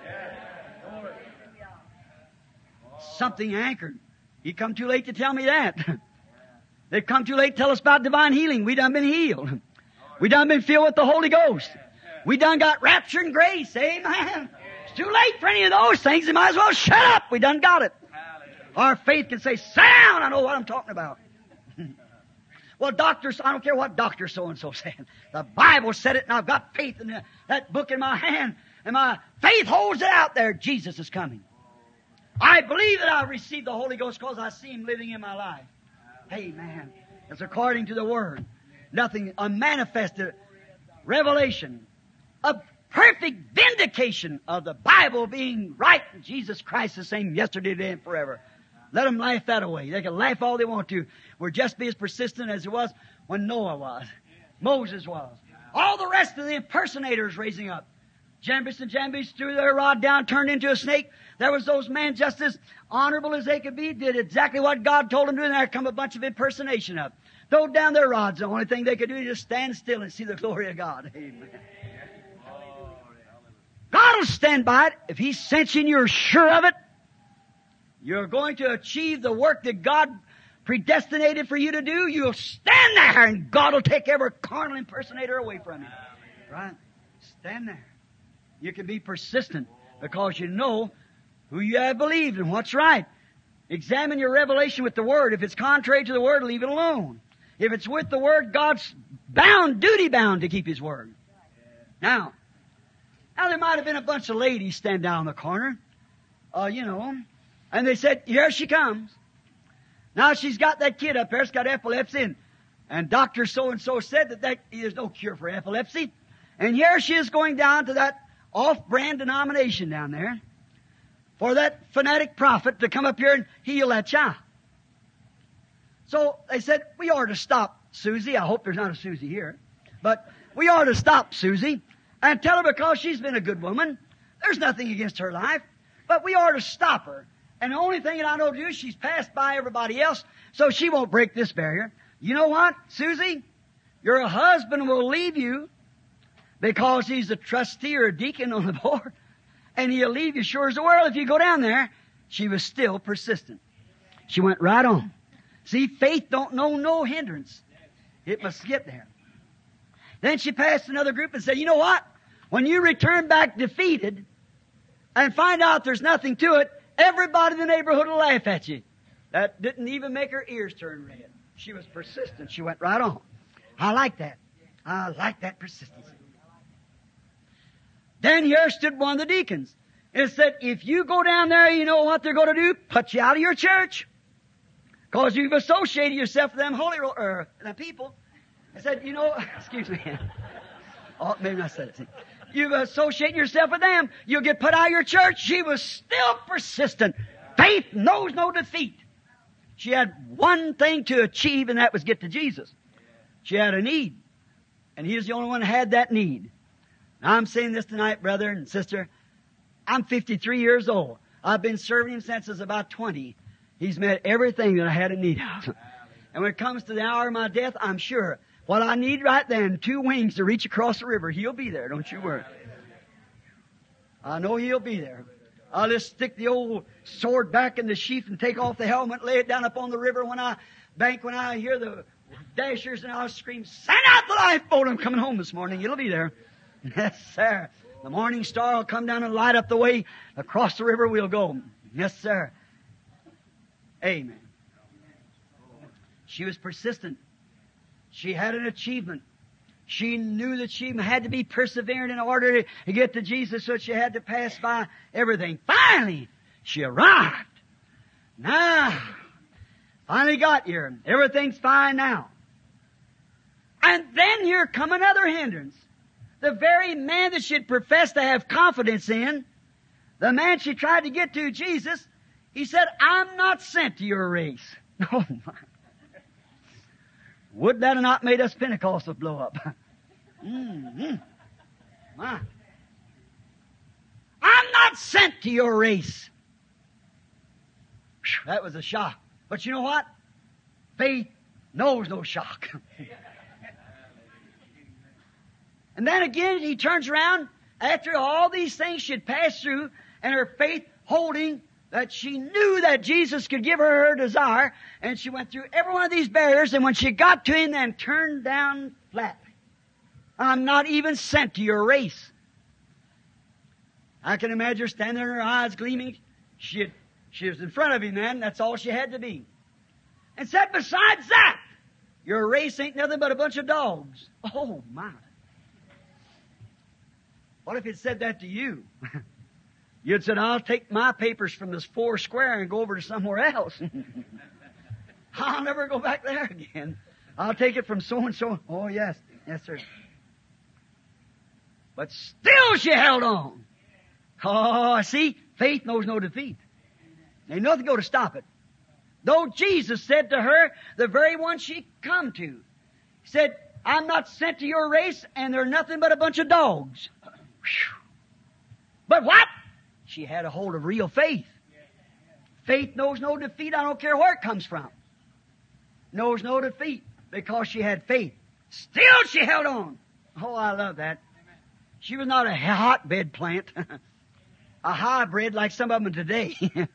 Something anchored. You come too late to tell me that. They've come too late to tell us about divine healing. We done been healed. We done been filled with the Holy Ghost. We done got rapture and grace. Amen. It's too late for any of those things. You might as well shut up. We done got it. Our faith can say, sit down. I know what I'm talking about. Well, doctor, I don't care what doctor so-and-so said. The Bible said it, and I've got faith in the, that book in my hand, and my faith holds it out there. Jesus is coming. I believe that I've received the Holy Ghost because I see Him living in my life. Amen. It's according to the Word. Nothing, a manifested revelation, a perfect vindication of the Bible being right. Jesus Christ the same yesterday, today, and forever. Let them laugh that away. They can laugh all they want to. We're just be as persistent as it was when Noah was, Moses was. All the rest of the impersonators raising up. Jambres and Jambres threw their rod down, turned into a snake. There was those men just as honorable as they could be, did exactly what God told them to do, and there come a bunch of impersonation up. Throw down their rods. The only thing they could do is just stand still and see the glory of God. Amen. God will stand by it. If He sent you and you're sure of it, you're going to achieve the work that God predestinated for you to do. You'll stand there and God will take every carnal impersonator away from you. Right? Stand there. You can be persistent because you know who you have believed and what's right. Examine your revelation with the Word. If it's contrary to the Word, leave it alone. If it's with the Word, God's bound, duty bound to keep His Word. Now, now there might have been a bunch of ladies stand down in the corner, uh, you know, and they said, here she comes. Now she's got that kid up there, it's got epilepsy, and, and Doctor so-and-so said that, that there's no cure for epilepsy. And here she is going down to that off-brand denomination down there for that fanatic prophet to come up here and heal that child. So they said, we ought to stop Susie. I hope there's not a Susie here. But we ought to stop Susie and tell her because she's been a good woman. There's nothing against her life. But we ought to stop her. And the only thing that I know to do is she's passed by everybody else, so she won't break this barrier. You know what, Susie? Your husband will leave you because he's a trustee or a deacon on the board. And he'll leave you sure as the world if you go down there. She was still persistent. She went right on. See, faith don't know no hindrance. It must get there. Then she passed another group and said, you know what? When you return back defeated and find out there's nothing to it, everybody in the neighborhood will laugh at you. That didn't even make her ears turn red. She was persistent. She went right on. I like that. I like that persistency. Then here stood one of the deacons and said, if you go down there, you know what they're going to do? Put you out of your church. Because you've associated yourself with them holy uh, them people. I said, you know, excuse me. Oh, maybe I said it. You've associated yourself with them. You'll get put out of your church. She was still persistent. Faith knows no defeat. She had one thing to achieve, and that was get to Jesus. She had a need. And He was the only one who had that need. Now, I'm saying this tonight, brother and sister. I'm fifty-three years old. I've been serving Him since I was about twenty. He's met everything that I had a need of. And when it comes to the hour of my death, I'm sure what I need right then, two wings to reach across the river, He'll be there. Don't you worry. I know He'll be there. I'll just stick the old sword back in the sheath and take off the helmet, lay it down upon the river when I bank, when I hear the dashers, and I'll scream, send out the lifeboat. I'm coming home this morning. It'll be there. Yes, sir. The morning star will come down and light up the way. Across the river we'll go. Yes, sir. Amen. She was persistent. She had an achievement. She knew that she had to be perseverant in order to get to Jesus, so she had to pass by everything. Finally, she arrived. Now, finally got here. Everything's fine now. And then here come another hindrance. The very man that she'd professed to have confidence in, the man she tried to get to, Jesus, he said, I'm not sent to your race. Oh, my. Would that have not made us Pentecostals blow up? Mm-hmm. My. I'm not sent to your race. That was a shock. But you know what? Faith knows no shock. And then again, he turns around after all these things she had passed through and her faith holding that she knew that Jesus could give her her desire, and she went through every one of these barriers, and when she got to Him, then turned down flat. I'm not even sent to your race. I can imagine her standing there, her eyes gleaming. She, had, she was in front of Him then, that's all she had to be. And said, besides that, Your race ain't nothing but a bunch of dogs. Oh, my. What if it said that to you? You'd said, I'll take my papers from this four square and go over to somewhere else. I'll never go back there again. I'll take it from so-and-so. Oh, yes. Yes, sir. But still she held on. Oh, see, faith knows no defeat. Ain't nothing go to stop it. Though Jesus said to her, the very one she come to, He said, I'm not sent to your race, and they're nothing but a bunch of dogs. Whew. But what? She had a hold of real faith. Faith knows no defeat. I don't care where it comes from. Knows no defeat because she had faith. Still she held on. Oh, I love that. She was not a hotbed plant. A hybrid like some of them today.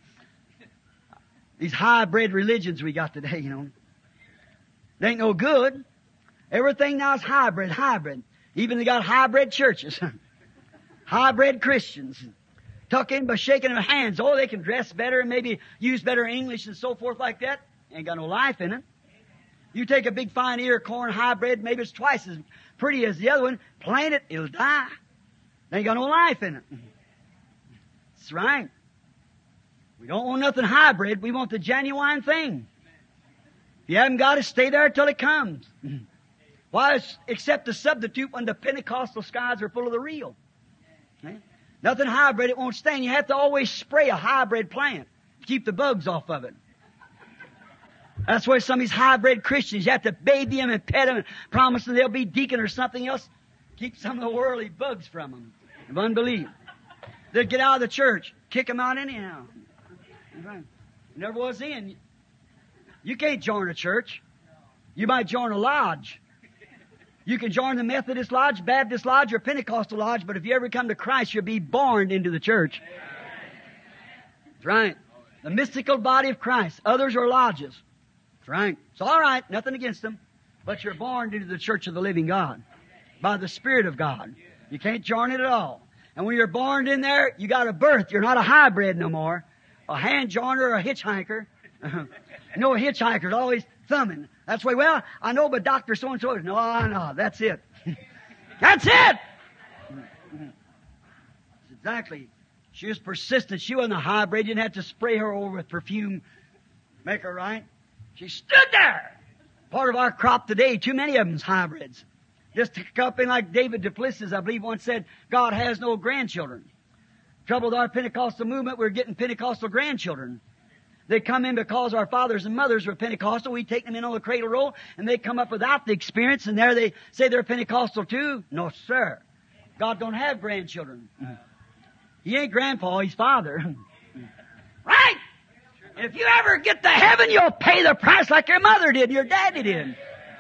These hybrid religions we got today, you know. They ain't no good. Everything now is hybrid, hybrid. Even they got hybrid churches. Hybrid Christians. Tuck in by shaking their hands. Oh, they can dress better and maybe use better English and so forth like that. Ain't got no life in it. You take a big fine ear corn hybrid, maybe it's twice as pretty as the other one. Plant it, it'll die. They ain't got no life in it. That's right. We don't want nothing hybrid. We want the genuine thing. If you haven't got it, stay there till it comes. Why accept the substitute when the Pentecostal skies are full of the real? Okay? Nothing hybrid, it won't stand. You have to always spray a hybrid plant to keep the bugs off of it. That's why some of these hybrid Christians, you have to baby them and pet them and promise them they'll be deacon or something else. Keep some of the worldly bugs from them of unbelief. They'll get out of the church. Kick them out anyhow. Right. Never was in. You can't join a church. You might join a lodge. You can join the Methodist Lodge, Baptist Lodge, or Pentecostal Lodge, but if you ever come to Christ, you'll be born into the church. That's right. The mystical body of Christ. Others are lodges. That's right. It's all right. Nothing against them. But you're born into the church of the living God. By the Spirit of God. You can't join it at all. And when you're born in there, you got a birth. You're not a hybrid no more. A hand joiner or a hitchhiker. You know, a hitchhiker's always thumbing. That's why, well, I know, but Doctor so-and-so is. No, no, that's it. That's it! Exactly. She was persistent. She wasn't a hybrid. You didn't have to spray her over with perfume. Make her right. She stood there. Part of our crop today, too many of them's hybrids. Just to come in like David Duplessis, I believe, once said, God has no grandchildren. Trouble with our Pentecostal movement, we're getting Pentecostal grandchildren. They come in because our fathers and mothers were Pentecostal. We take them in on the cradle roll, and they come up without the experience, and there they say they're Pentecostal too. No, sir. God don't have grandchildren. He ain't grandpa, He's father. Right? And if you ever get to heaven, you'll pay the price like your mother did, your daddy did.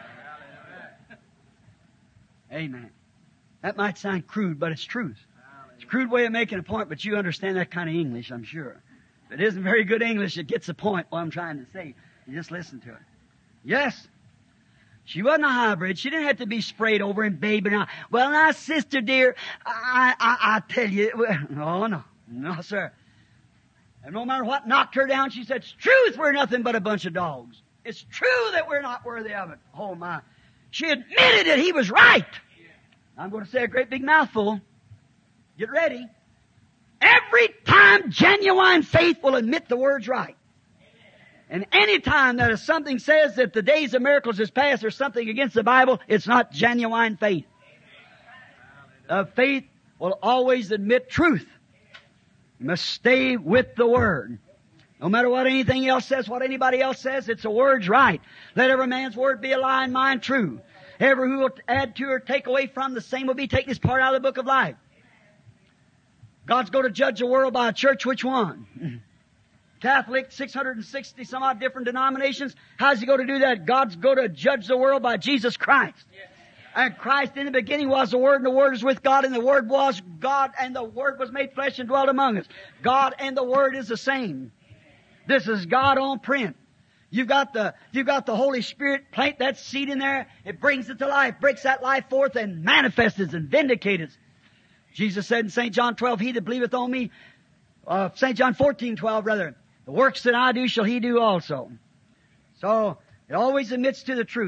Amen. That might sound crude, but it's truth. It's a crude way of making a point, but you understand that kind of English, I'm sure. If it isn't very good English, it gets the point what I'm trying to say. You just listen to it. Yes. She wasn't a hybrid. She didn't have to be sprayed over and baby. Now, well, now, sister dear, I, I, I tell you, oh no, no, sir. And no matter what knocked her down, she said, it's truth, we're nothing but a bunch of dogs. It's true that we're not worthy of it. Oh my. She admitted that he was right. I'm going to say a great big mouthful. Get ready. Every time genuine faith will admit the word's right. And any time that if something says that the days of miracles is past or something against the Bible, it's not genuine faith. Uh, faith will always admit truth. You must stay with the Word. No matter what anything else says, what anybody else says, it's the Word's right. Let every man's word be a lie and mine true. Every who will add to or take away from, the same will be taken his part out of the book of life. God's going to judge the world by a church, which one? Catholic, six hundred sixty some odd different denominations. How's He going to do that? God's going to judge the world by Jesus Christ. And Christ in the beginning was the Word, and the Word is with God, and the Word was God, and the Word was made flesh and dwelt among us. God and the Word is the same. This is God on print. You've got the, you've got the Holy Spirit, plant that seed in there, it brings it to life, breaks that life forth and manifests it and vindicates it. Jesus said in Saint John twelve, he that believeth on me, uh, Saint John fourteen twelve rather, the works that I do shall he do also. So, it always admits to the truth.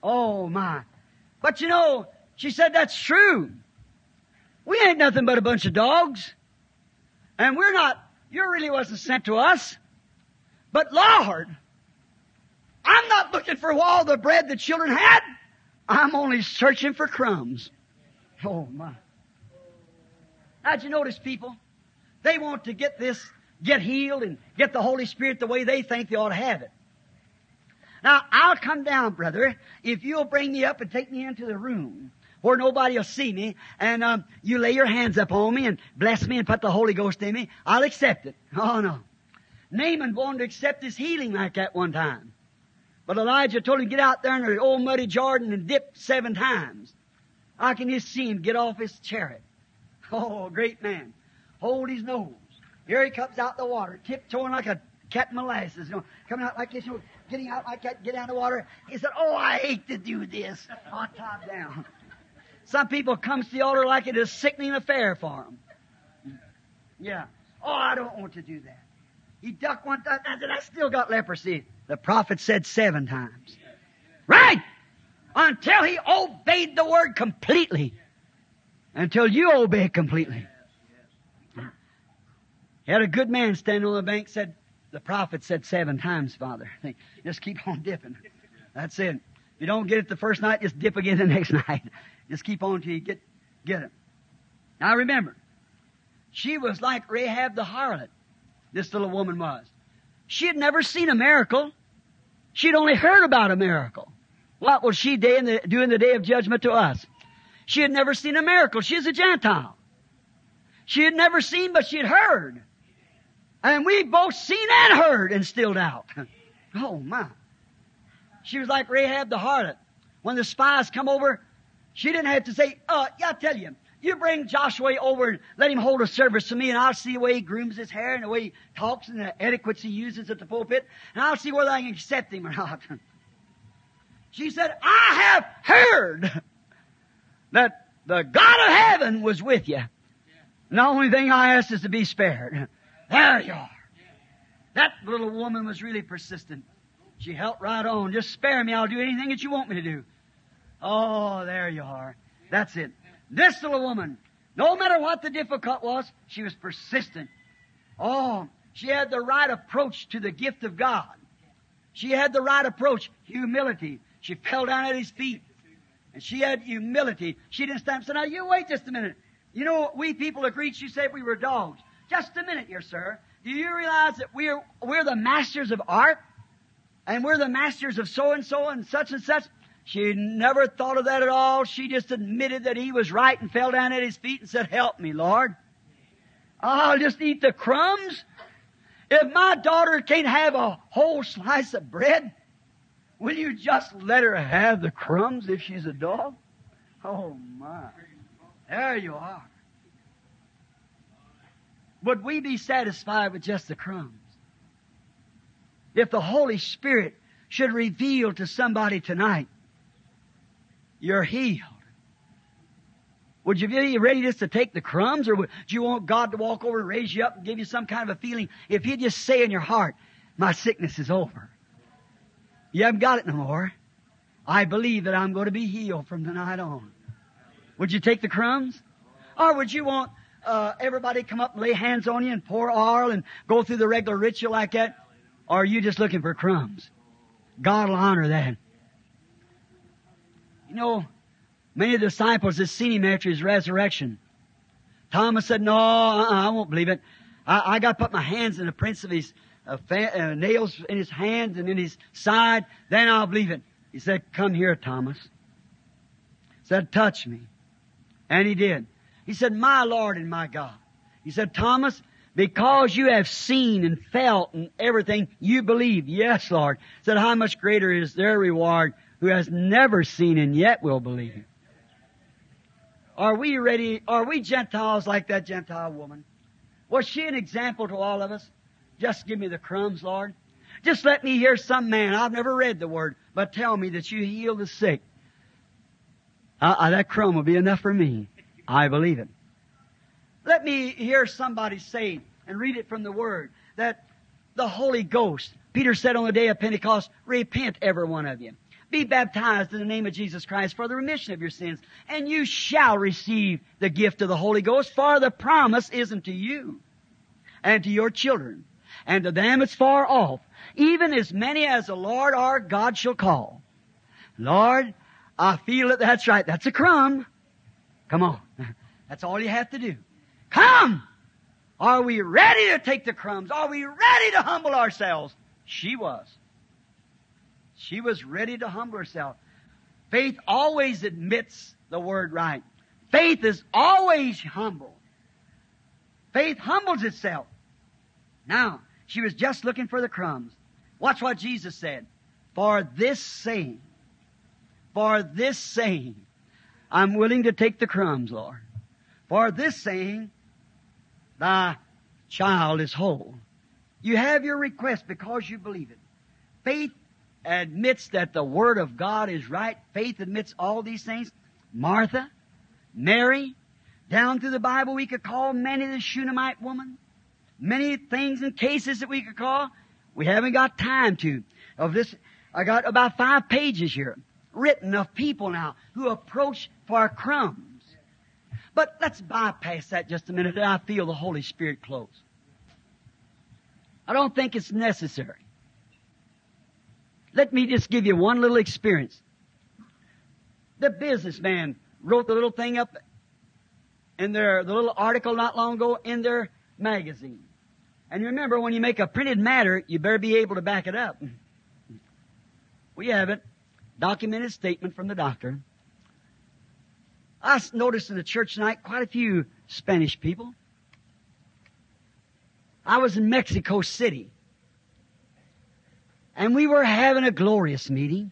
Oh, my. But you know, she said, that's true. We ain't nothing but a bunch of dogs. And we're not, you really wasn't sent to us. But Lord, I'm not looking for all the bread the children had. I'm only searching for crumbs. Oh, my. How'd you notice, people? They want to get this, get healed and get the Holy Spirit the way they think they ought to have it. Now, I'll come down, brother, if you'll bring me up and take me into the room where nobody will see me, and um, you lay your hands upon me and bless me and put the Holy Ghost in me. I'll accept it. Oh, no. Naaman wanted to accept his healing like that one time. But Elijah told him, get out there in the old muddy Jordan and dip seven times. I can just see him get off his chariot. Oh, great man. Hold his nose. Here he comes out the water, tiptoeing like a cat molasses, you know, coming out like this, you know, getting out like that, get out of the water. He said, oh, I hate to do this. Oh, top down. Some people come to the altar like it is a sickening affair for them. Yeah. Oh, I don't want to do that. He ducked one time and said, I still got leprosy. The prophet said seven times. Right! Until he obeyed the word completely. Until you obey completely. He had a good man standing on the bank, said, the prophet said seven times, Father. Just keep on dipping. That's it. If you don't get it the first night, just dip again the next night. Just keep on till you get, get it. Now remember, she was like Rahab the harlot. This little woman was. She had never seen a miracle. She'd only heard about a miracle. What will she do in the, do in the day of judgment to us? She had never seen a miracle. She is a Gentile. She had never seen, but she had heard. And we both seen and heard and still doubt. Oh, my. She was like Rahab the harlot. When the spies come over, she didn't have to say, uh, yeah, I tell you, you bring Joshua over and let him hold a service to me, and I'll see the way he grooms his hair and the way he talks and the etiquettes he uses at the pulpit, and I'll see whether I can accept him or not. She said, I have heard that the God of heaven was with you. And the only thing I ask is to be spared. There you are. That little woman was really persistent. She held right on. Just spare me. I'll do anything that you want me to do. Oh, there you are. That's it. This little woman, no matter what the difficult was, she was persistent. Oh, she had the right approach to the gift of God. She had the right approach, humility. She fell down at his feet. And she had humility. She didn't stand and say, now you wait just a minute. You know, we people agreed, she said we were dogs. Just a minute here, sir. Do you realize that we're, we're the masters of art? And we're the masters of so-and-so and such and such? She never thought of that at all. She just admitted that he was right and fell down at his feet and said, help me, Lord. I'll just eat the crumbs. If my daughter can't have a whole slice of bread, will you just let her have the crumbs if she's a dog? Oh, my. There you are. Would we be satisfied with just the crumbs? If the Holy Spirit should reveal to somebody tonight, you're healed, would you be ready just to take the crumbs, or would you want God to walk over and raise you up and give you some kind of a feeling? If you just say in your heart, my sickness is over. You haven't got it no more. I believe that I'm going to be healed from tonight on. Would you take the crumbs? Or would you want uh, everybody to come up and lay hands on you and pour oil and go through the regular ritual like that? Or are you just looking for crumbs? God will honor that. You know, many of the disciples had seen him after his resurrection. Thomas said, no, uh-uh, I won't believe it. I, I got to put my hands in the prints of his uh, fa- uh, nails in his hands and in his side. Then I'll believe it. He said, come here, Thomas. He said, touch me. And he did. He said, my Lord and my God. He said, Thomas, because you have seen and felt and everything, you believe. Yes, Lord. He said, how much greater is their reward who has never seen and yet will believe? Are we ready? Are we Gentiles like that Gentile woman? Was she an example to all of us? Just give me the crumbs, Lord. Just let me hear some man, I've never read the word, but tell me that you heal the sick. Uh, uh, that crumb will be enough for me. I believe it. Let me hear somebody say, and read it from the Word, that the Holy Ghost, Peter said on the day of Pentecost, repent every one of you. be baptized in the name of Jesus Christ for the remission of your sins, and you shall receive the gift of the Holy Ghost, for the promise is unto you and to your children, and to them that's far off, even as many as the Lord our God shall call. Lord, I feel that that's right. That's a crumb. Come on. That's all you have to do. Come! Are we ready to take the crumbs? Are we ready to humble ourselves? She was. She was ready to humble herself. Faith always admits the word right. Faith is always humble. Faith humbles itself. Now, she was just looking for the crumbs. Watch what Jesus said. For this saying, for this saying, I'm willing to take the crumbs, Lord. For this saying, thy child is whole. You have your request because you believe it. Faith admits that the Word of God is right. Faith admits all these things. Martha, Mary, down through the Bible we could call many the Shunammite woman. Many things and cases that we could call. We haven't got time to. Of this, I got about five pages here written of people now who approach for crumbs. But let's bypass that just a minute. I feel the Holy Spirit close. I don't think it's necessary. Let me just give you one little experience. The businessman wrote the little thing up in their, the little article not long ago in their magazine. And remember, when you make a printed matter, you better be able to back it up. We have it. Documented statement from the doctor. I noticed in the church tonight quite a few Spanish people. I was in Mexico City. And we were having a glorious meeting.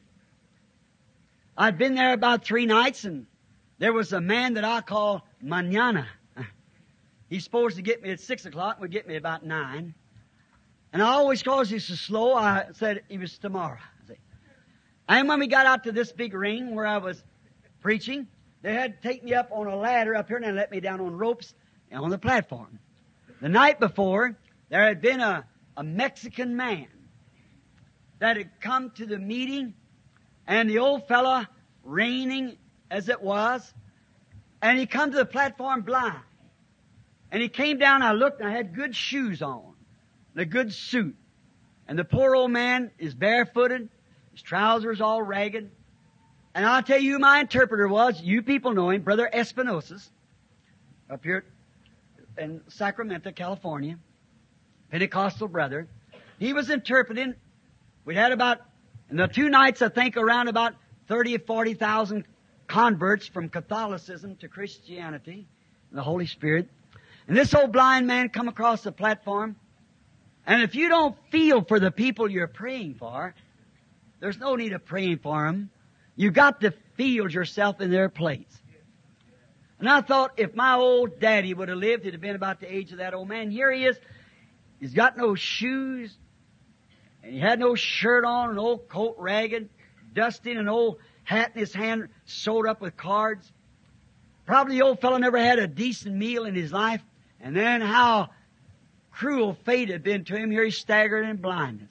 I'd been there about three nights, and there was a man that I call Mañana. He's supposed to get me at six o'clock, would get me about nine. And I always, because he's so slow, I said he was tomorrow. And when we got out to this big ring where I was preaching, they had to take me up on a ladder up here and they let me down on ropes on the platform. The night before, there had been a, a Mexican man that had come to the meeting, and the old fella, raining as it was, and he come to the platform blind. And he came down, I looked, and I had good shoes on, and a good suit. And the poor old man is barefooted, his trousers all ragged. And I'll tell you who my interpreter was. You people know him, Brother Espinosa, up here in Sacramento, California. Pentecostal brother. He was interpreting. We had about, in the two nights, I think, around about thirty or forty thousand converts from Catholicism to Christianity and the Holy Spirit. And this old blind man come across the platform. And if you don't feel for the people you're praying for, there's no need of praying for them. You've got to feel yourself in their place. And I thought, if my old daddy would have lived, he'd have been about the age of that old man. Here he is. He's got no shoes. And he had no shirt on, an old coat ragged, dusty, and an old hat in his hand sewed up with cards. Probably the old fellow never had a decent meal in his life. And then how cruel fate had been to him. Here he's staggered in blindness.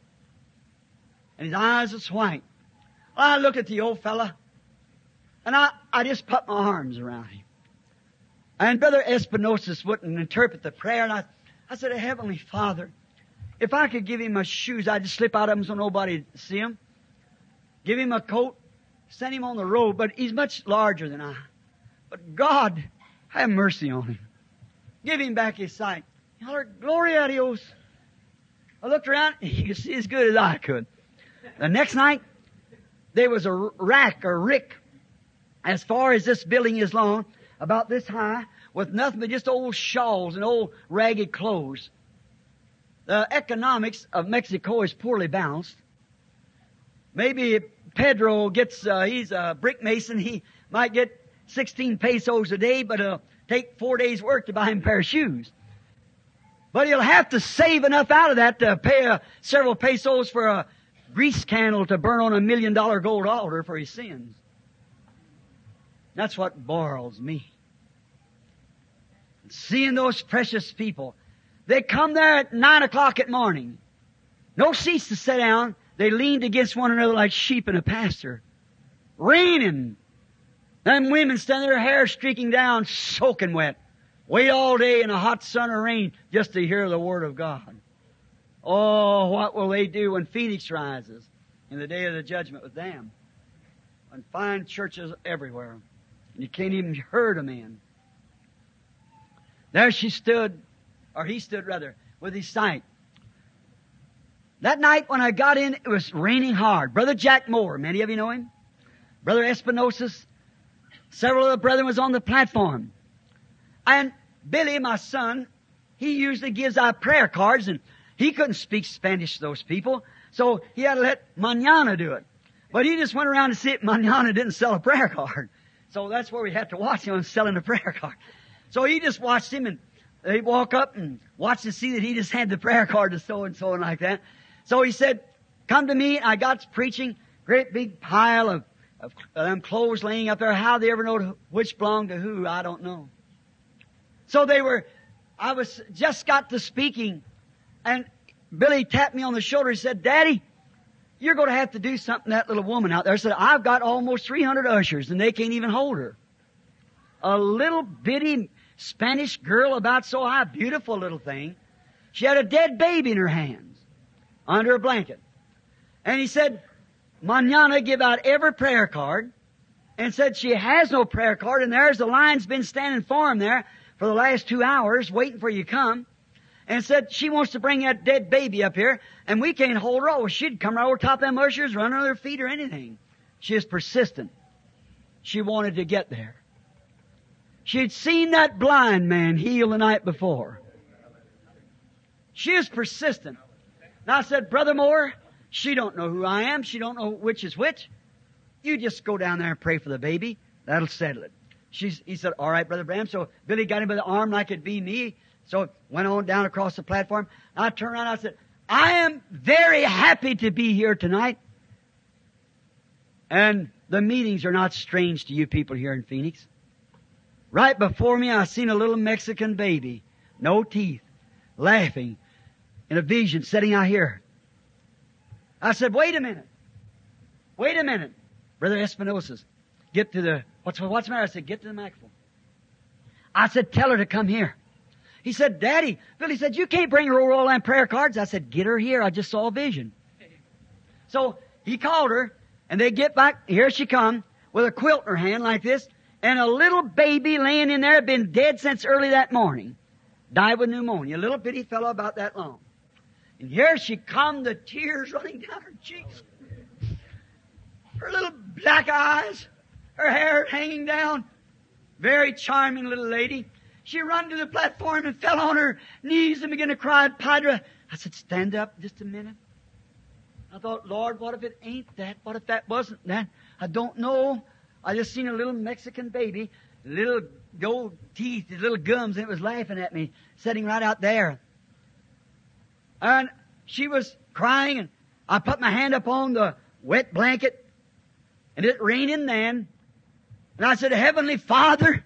And his eyes was white. Well, I looked at the old fella, and I, I just put my arms around him. And Brother Espinosa wouldn't interpret the prayer, and I, I said, Heavenly Father, if I could give him my shoes, I'd just slip out of them so nobody would see him. Give him a coat, send him on the road, but he's much larger than I. But God, have mercy on him. Give him back his sight. He hollered, Gloria a Dios. I looked around, he could see as good as I could. The next night, there was a rack or rick as far as this building is long, about this high, with nothing but just old shawls and old ragged clothes. The economics of Mexico is poorly balanced. Maybe Pedro gets, uh, he's a brick mason, he might get sixteen pesos a day, but it'll take four days' work to buy him a pair of shoes. But he'll have to save enough out of that to pay uh, several pesos for a grease candle to burn on a million dollar gold altar for his sins. That's what boils me. Seeing those precious people. They come there at nine o'clock at morning. No seats to sit down. They leaned against one another like sheep in a pasture. Raining. Them women standing their hair streaking down, soaking wet. Wait all day in a hot sun or rain just to hear the Word of God. Oh, what will they do when Phoenix rises in the day of the judgment with them? And find churches everywhere. And you can't even herd them in. There she stood, or he stood rather, with his sight. That night when I got in, it was raining hard. Brother Jack Moore, many of you know him. Brother Espinosa, several of the brethren was on the platform. And Billy, my son, he usually gives out prayer cards, and he couldn't speak Spanish to those people, so he had to let Manana do it. But he just went around to see if Manana didn't sell a prayer card. So that's where we had to watch him selling a prayer card. So he just watched him, and they'd walk up and watch to see that he just had the prayer card to so-and-so and like that. So he said, come to me. I got preaching, great big pile of, of them clothes laying up there. How they ever know which belonged to who, I don't know. So they were, I was just got to speaking, and Billy tapped me on the shoulder. He said, Daddy, you're going to have to do something to that little woman out there. I said, I've got almost three hundred ushers, and they can't even hold her. A little bitty Spanish girl about so high, beautiful little thing. She had a dead baby in her hands, under a blanket. And he said, Manana give out every prayer card, and said she has no prayer card, and there's the line's been standing for him there for the last two hours, waiting for you to come. And said she wants to bring that dead baby up here, and we can't hold her. Oh, she'd come right over top of them ushers, run on their feet or anything. She is persistent. She wanted to get there. She'd seen that blind man healed the night before. She is persistent. And I said, Brother Moore, she don't know who I am. She don't know which is which. You just go down there and pray for the baby. That'll settle it. She's, he said, all right, Brother Bram. So Billy got him by the arm like it'd be me. So went on down across the platform. I turned around and I said, I am very happy to be here tonight. And the meetings are not strange to you people here in Phoenix. Right before me, I seen a little Mexican baby, no teeth, laughing in a vision sitting out here. I said, wait a minute. Wait a minute. Brother Espinosa, get to the, what's, what's the matter? I said, get to the microphone. I said, tell her to come here. He said, Daddy, Billy said, you can't bring her over all them prayer cards. I said, get her here. I just saw a vision. So he called her, and they get back. Here she come with a quilt in her hand like this, and a little baby laying in there had been dead since early that morning. Died with pneumonia. A little bitty fellow about that long. And here she come, the tears running down her cheeks. Her little black eyes, her hair hanging down. Very charming little lady. She run to the platform and fell on her knees and began to cry, Padre. I said, stand up just a minute. I thought, Lord, what if it ain't that? What if that wasn't that? I don't know. I just seen a little Mexican baby, little gold teeth, little gums, and it was laughing at me, sitting right out there. And she was crying, and I put my hand up on the wet blanket, and it raining then. And I said, Heavenly Father,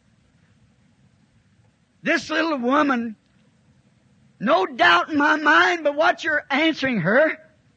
this little woman, no doubt in my mind, but what you're answering her.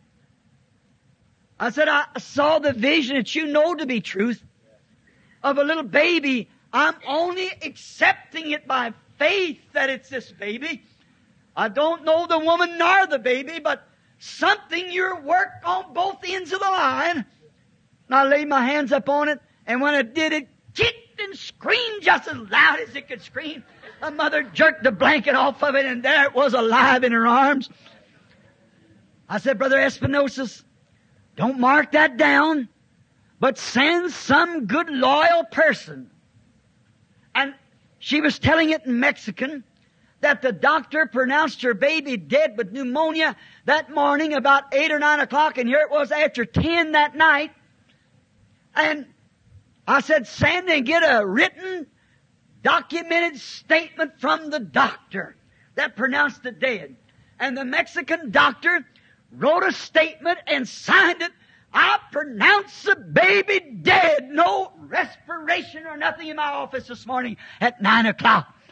I said, I saw the vision that you know to be truth of a little baby. I'm only accepting it by faith that it's this baby. I don't know the woman nor the baby, but something your work on both ends of the line. And I laid my hands up on it, and when I did it, kicked and screamed just as loud as it could scream. The mother jerked the blanket off of it, and there it was alive in her arms. I said, Brother Espinosa, don't mark that down, but send some good, loyal person. And she was telling it in Mexican that the doctor pronounced her baby dead with pneumonia that morning about eight or nine o'clock, and here it was after ten that night. And I said, send and get a written, documented statement from the doctor that pronounced it dead. And the Mexican doctor wrote a statement and signed it. I pronounce the baby dead. No respiration or nothing in my office this morning at nine o'clock.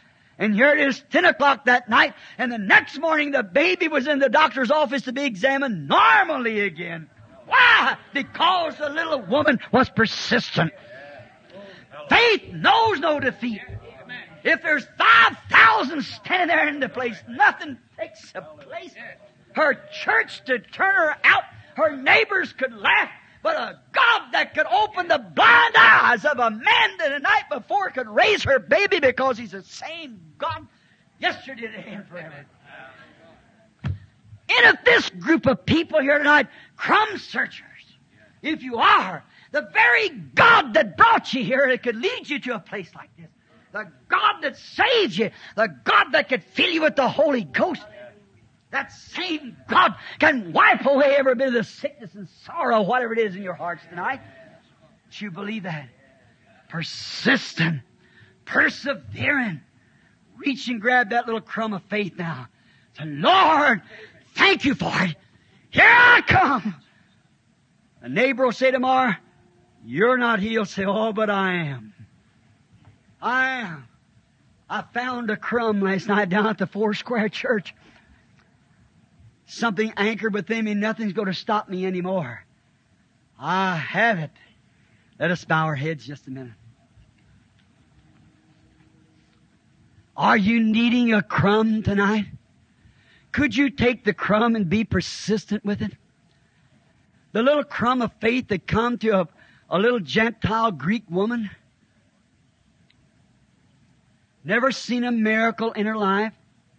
And here it is, ten o'clock that night, and the next morning the baby was in the doctor's office to be examined normally again. Why? Because the little woman was persistent. Faith knows no defeat. If there's five thousand standing there in the place, nothing takes a place. Her church to turn her out, her neighbors could laugh, but a God that could open the blind eyes of a man that the night before could raise her baby because He's the same God yesterday, today, and forever. And if this group of people here tonight, crumb searchers, if you are, the very God that brought you here, it could lead you to a place like this. The God that saved you, the God that could fill you with the Holy Ghost, that same God can wipe away every bit of the sickness and sorrow, whatever it is in your hearts tonight. Do you believe that? Persistent, persevering. Reach and grab that little crumb of faith now. Say, Lord, thank you for it. Here I come. A neighbor will say tomorrow, you're not healed. Say, oh, but I am. I am. I found a crumb last night down at the Four Square Church. Something anchored within me. Nothing's going to stop me anymore. I have it. Let us bow our heads just a minute. Are you needing a crumb tonight? Could you take the crumb and be persistent with it? The little crumb of faith that come to a, a little Gentile Greek woman. Never seen a miracle in her life.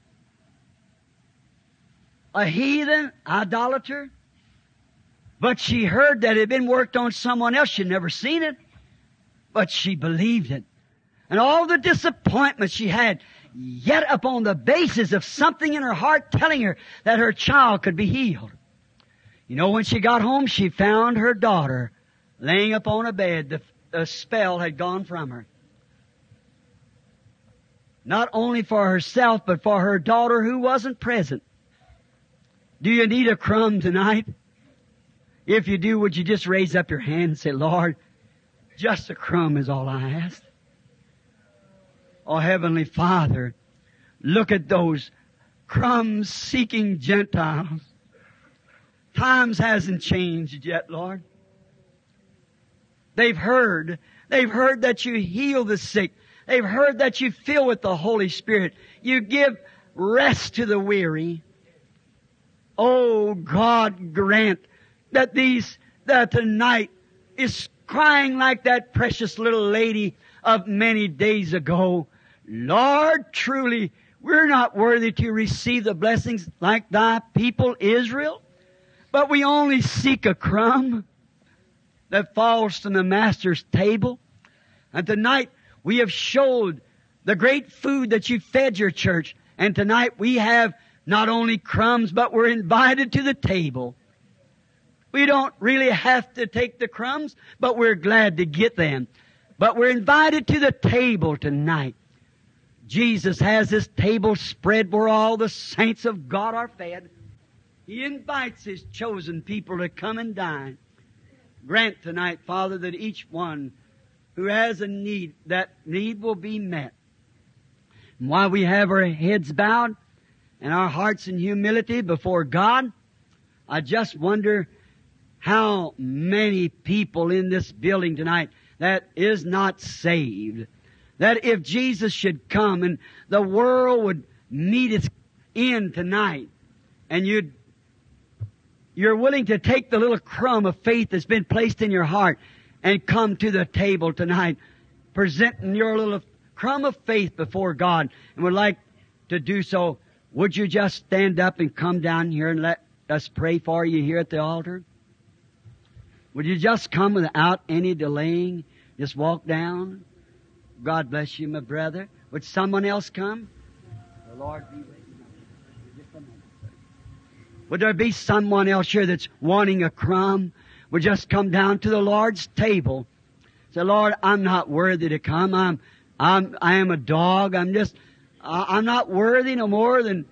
A heathen, idolater. But she heard that it had been worked on someone else. She'd never seen it. But she believed it. And all the disappointment she had, yet upon the basis of something in her heart telling her that her child could be healed. You know, when she got home, she found her daughter laying upon a bed. The, the spell had gone from her. Not only for herself, but for her daughter who wasn't present. Do you need a crumb tonight? If you do, would you just raise up your hand and say, Lord, just a crumb is all I ask. Oh, Heavenly Father, look at those crumb-seeking Gentiles. Times hasn't changed yet, Lord. They've heard. They've heard that you heal the sick. They've heard that you fill with the Holy Spirit. You give rest to the weary. Oh, God, grant that these, that tonight is crying like that precious little lady of many days ago. Lord, truly, we're not worthy to receive the blessings like thy people Israel, but we only seek a crumb that falls from the Master's table. And tonight we have showed the great food that you fed your church. And tonight we have not only crumbs, but we're invited to the table. We don't really have to take the crumbs, but we're glad to get them. But we're invited to the table tonight. Jesus has His table spread where all the saints of God are fed. He invites His chosen people to come and dine. Grant tonight, Father, that each one who has a need, that need will be met. And while we have our heads bowed and our hearts in humility before God, I just wonder how many people in this building tonight that is not saved. That if Jesus should come and the world would meet its end tonight, and you'd, you're willing to take the little crumb of faith that's been placed in your heart and come to the table tonight, presenting your little crumb of faith before God, and would like to do so, would you just stand up and come down here and let us pray for you here at the altar? Would you just come without any delaying? Just walk down? God bless you, my brother. Would someone else come? The Lord be with you. Just a moment, sir. Would there be someone else here that's wanting a crumb? Would just come down to the Lord's table. Say, Lord, I'm not worthy to come. I'm, I'm, I am a dog. I'm just, I'm not worthy no more than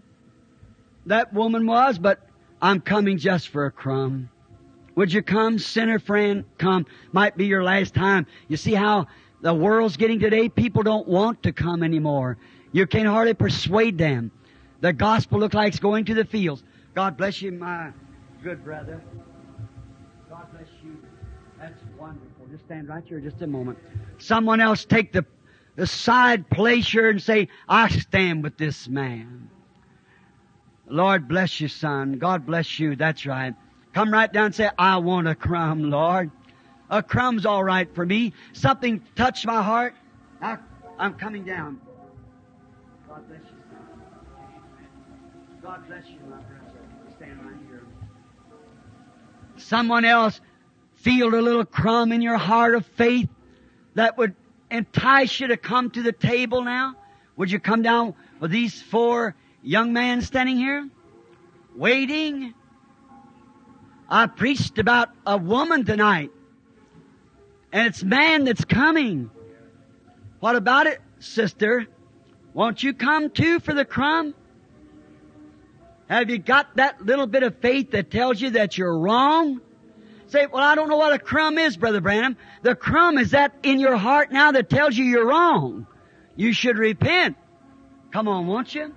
that woman was, but I'm coming just for a crumb. Would you come, sinner friend? Come. Might be your last time. You see how the world's getting today? People don't want to come anymore. You can hardly persuade them. The gospel looks like it's going to the fields. God bless you, my good brother. God bless you. That's wonderful. Just stand right here just a moment. Someone else take the, the side place here and say, I stand with this man. Lord bless you, son. God bless you. That's right. Come right down and say, I want a crumb, Lord. A crumb's all right for me. Something touched my heart. I, I'm coming down. God bless you, son. God bless you, my brother. Stand right here. Someone else feel a little crumb in your heart of faith that would entice you to come to the table now? Would you come down with these four young men standing here? Waiting? I preached about a woman tonight. And it's man that's coming. What about it, sister? Won't you come too for the crumb? Have you got that little bit of faith that tells you that you're wrong? Say, well, I don't know what a crumb is, Brother Branham. The crumb is that in your heart now that tells you you're wrong. You should repent. Come on, won't you?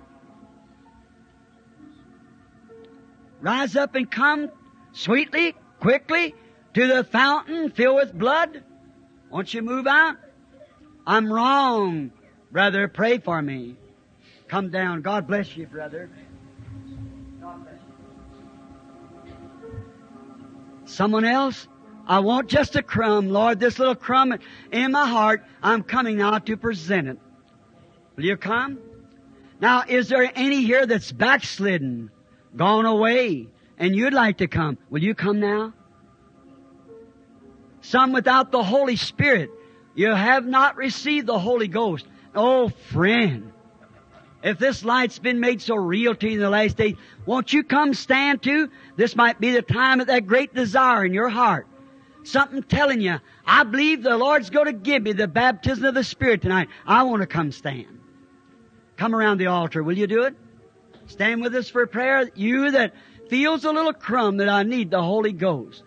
Rise up and come sweetly, quickly, to the fountain filled with blood. Won't you move out? I'm wrong. Brother, pray for me. Come down. God bless you, brother. God bless you. Someone else? I want just a crumb, Lord. This little crumb in my heart, I'm coming now to present it. Will you come? Now, is there any here that's backslidden, gone away, and you'd like to come? Will you come now? Some without the Holy Spirit. You have not received the Holy Ghost. Oh, friend, if this light's been made so real to you in the last days, won't you come stand too? This might be the time of that great desire in your heart. Something telling you, I believe the Lord's going to give me the baptism of the Spirit tonight. I want to come stand. Come around the altar. Will you do it? Stand with us for prayer. You that feels a little crumb that I need the Holy Ghost.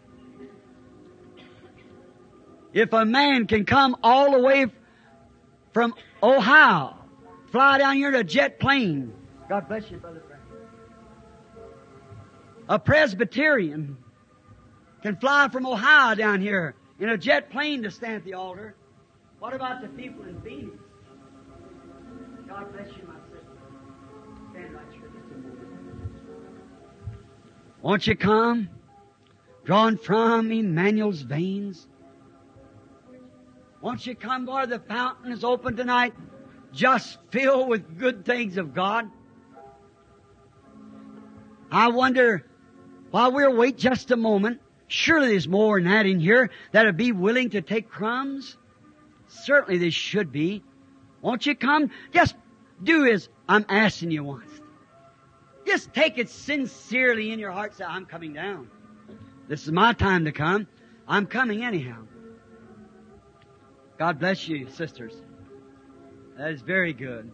If a man can come all the way from Ohio, fly down here in a jet plane. God bless you, Brother Frank. A Presbyterian can fly from Ohio down here in a jet plane to stand at the altar. What about the people in Phoenix? God bless you, my sister. Stand right here just a moment. Won't you come? Drawn from Emmanuel's veins. Won't you come, Lord? The fountain is open tonight, just filled with good things of God. I wonder, while we're wait just a moment, surely there's more than that in here that'd be willing to take crumbs. Certainly there should be. Won't you come? Just do as I'm asking you once. Just take it sincerely in your heart. Say, I'm coming down. This is my time to come. I'm coming anyhow. God bless you, sisters. That is very good.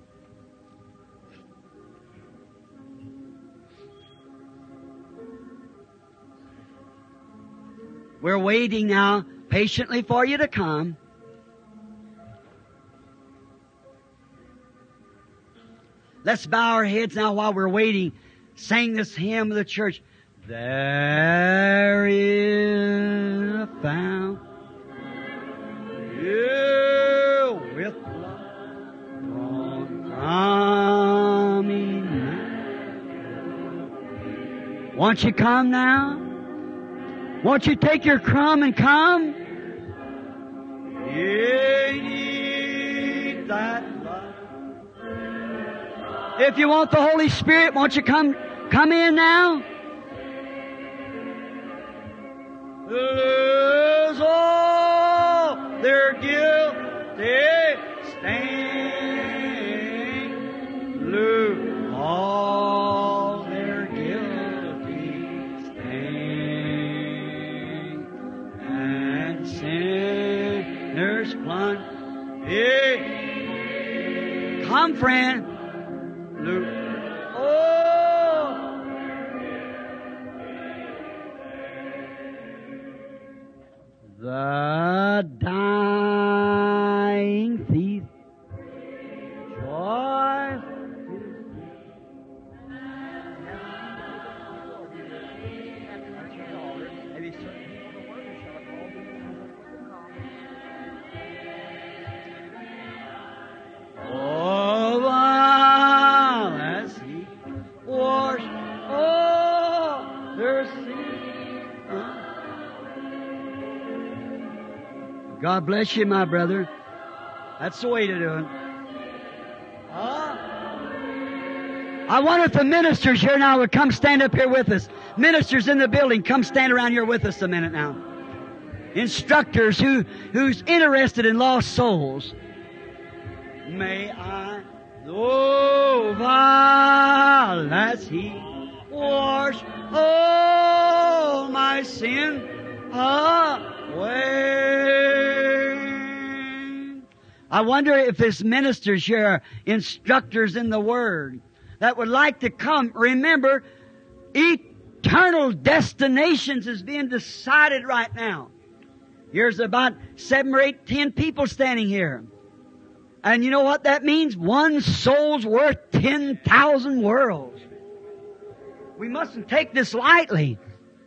We're waiting now patiently for you to come. Let's bow our heads now while we're waiting. Sing this hymn of the church. There is a fountain. You with love from Emmanuel. Won't you come now? Won't you take your crumb and come? You need that love. If you want the Holy Spirit, won't you come come in now? Lose all their guilty stain. Lose all their guilty stain. And sinners plunge. Hey, come, friend. Lose. The dying thief, joy God bless you, my brother. That's the way to do it. Huh? I wonder if the ministers here now would come stand up here with us. Ministers in the building, come stand around here with us a minute now. Instructors who who's interested in lost souls. May I, oh, while as He wash all my sin away. I wonder if there's ministers here, instructors in the Word, that would like to come. Remember, eternal destinations is being decided right now. Here's about seven or eight, ten people standing here. And you know what that means? One soul's worth ten thousand worlds. We mustn't take this lightly.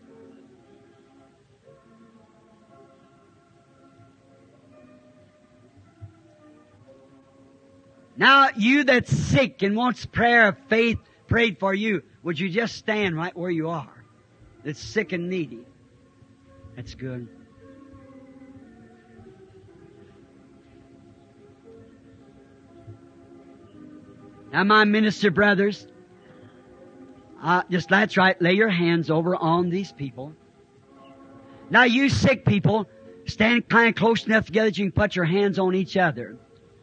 Now, you that's sick and wants prayer of faith prayed for you, would you just stand right where you are? That's sick and needy. That's good. Now, my minister brothers, uh, just that's right, lay your hands over on these people. Now, you sick people, stand kind of close enough together that you can put your hands on each other.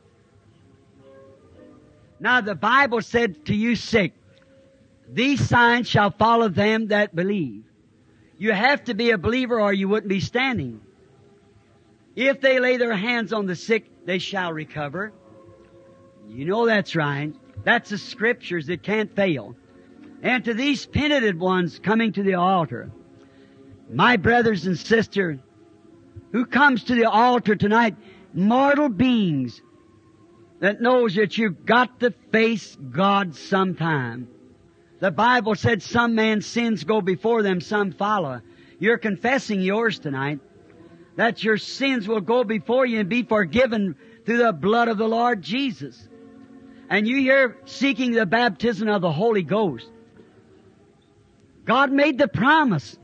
Now, the Bible said to you sick, these signs shall follow them that believe. You have to be a believer or you wouldn't be standing. If they lay their hands on the sick, they shall recover. You know that's right. That's the Scriptures. It can't fail. And to these penitent ones coming to the altar, my brothers and sisters, who comes to the altar tonight, mortal beings that knows that you've got to face God sometime. The Bible said some man's sins go before them, some follow. You're confessing yours tonight. That your sins will go before you and be forgiven through the blood of the Lord Jesus. And you here seeking the baptism of the Holy Ghost. God made the promise.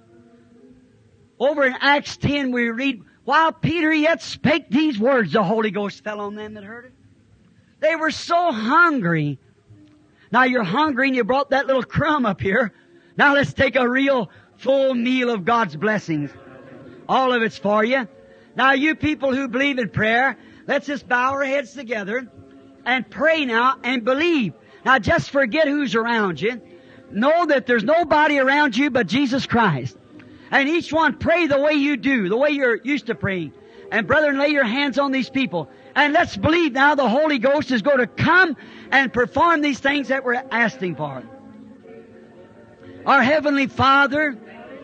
Over in Acts ten we read, while Peter yet spake these words, the Holy Ghost fell on them that heard it. They were so hungry. Now you're hungry and you brought that little crumb up here. Now let's take a real full meal of God's blessings. All of it's for you. Now you people who believe in prayer, let's just bow our heads together and pray now and believe. Now just forget who's around you. Know that there's nobody around you but Jesus Christ. And each one pray the way you do, the way you're used to praying. And brethren, lay your hands on these people. And let's believe now the Holy Ghost is going to come and perform these things that we're asking for. Our Heavenly Father,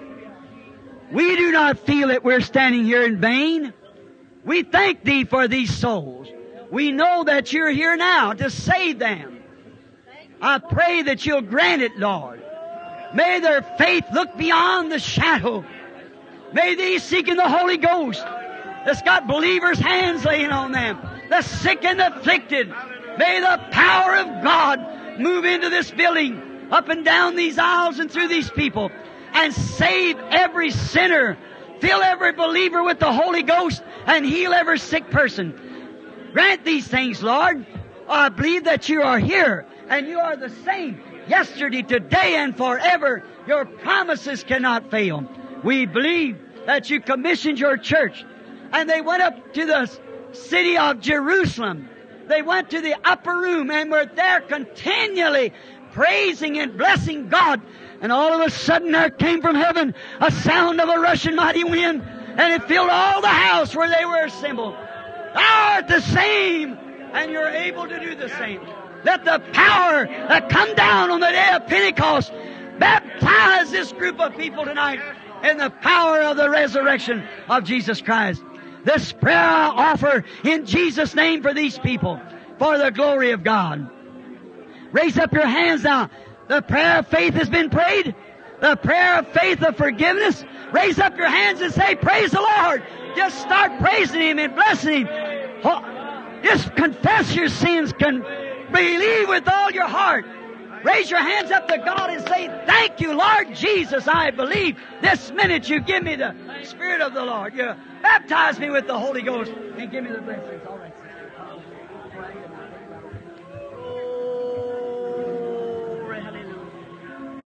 we do not feel that we're standing here in vain. We thank Thee for these souls. We know that You're here now to save them. I pray that You'll grant it, Lord. May their faith look beyond the shadow. May they seek in the Holy Ghost that's got believers' hands laying on them, the sick and the afflicted. May the power of God move into this building, up and down these aisles and through these people, and save every sinner, fill every believer with the Holy Ghost, and heal every sick person. Grant these things, Lord. I believe that You are here, and You are the same yesterday, today, and forever. Your promises cannot fail. We believe that You commissioned Your church, and they went up to the city of Jerusalem. They went to the upper room and were there continually praising and blessing God. And all of a sudden there came from heaven a sound of a rushing mighty wind, and it filled all the house where they were assembled. Thou art the same, and You're able to do the same. Let the power that come down on the day of Pentecost baptize this group of people tonight in the power of the resurrection of Jesus Christ. This prayer I offer in Jesus' name for these people, for the glory of God. Raise up your hands now. The prayer of faith has been prayed. The prayer of faith of forgiveness. Raise up your hands and say, praise the Lord. Just start praising Him and blessing Him. Just confess your sins. Con- believe with all your heart. Raise your hands up to God and say, thank you, Lord Jesus, I believe. This minute you give me the Spirit of the Lord. You baptize me with the Holy Ghost and give me the blessings. All right, sister.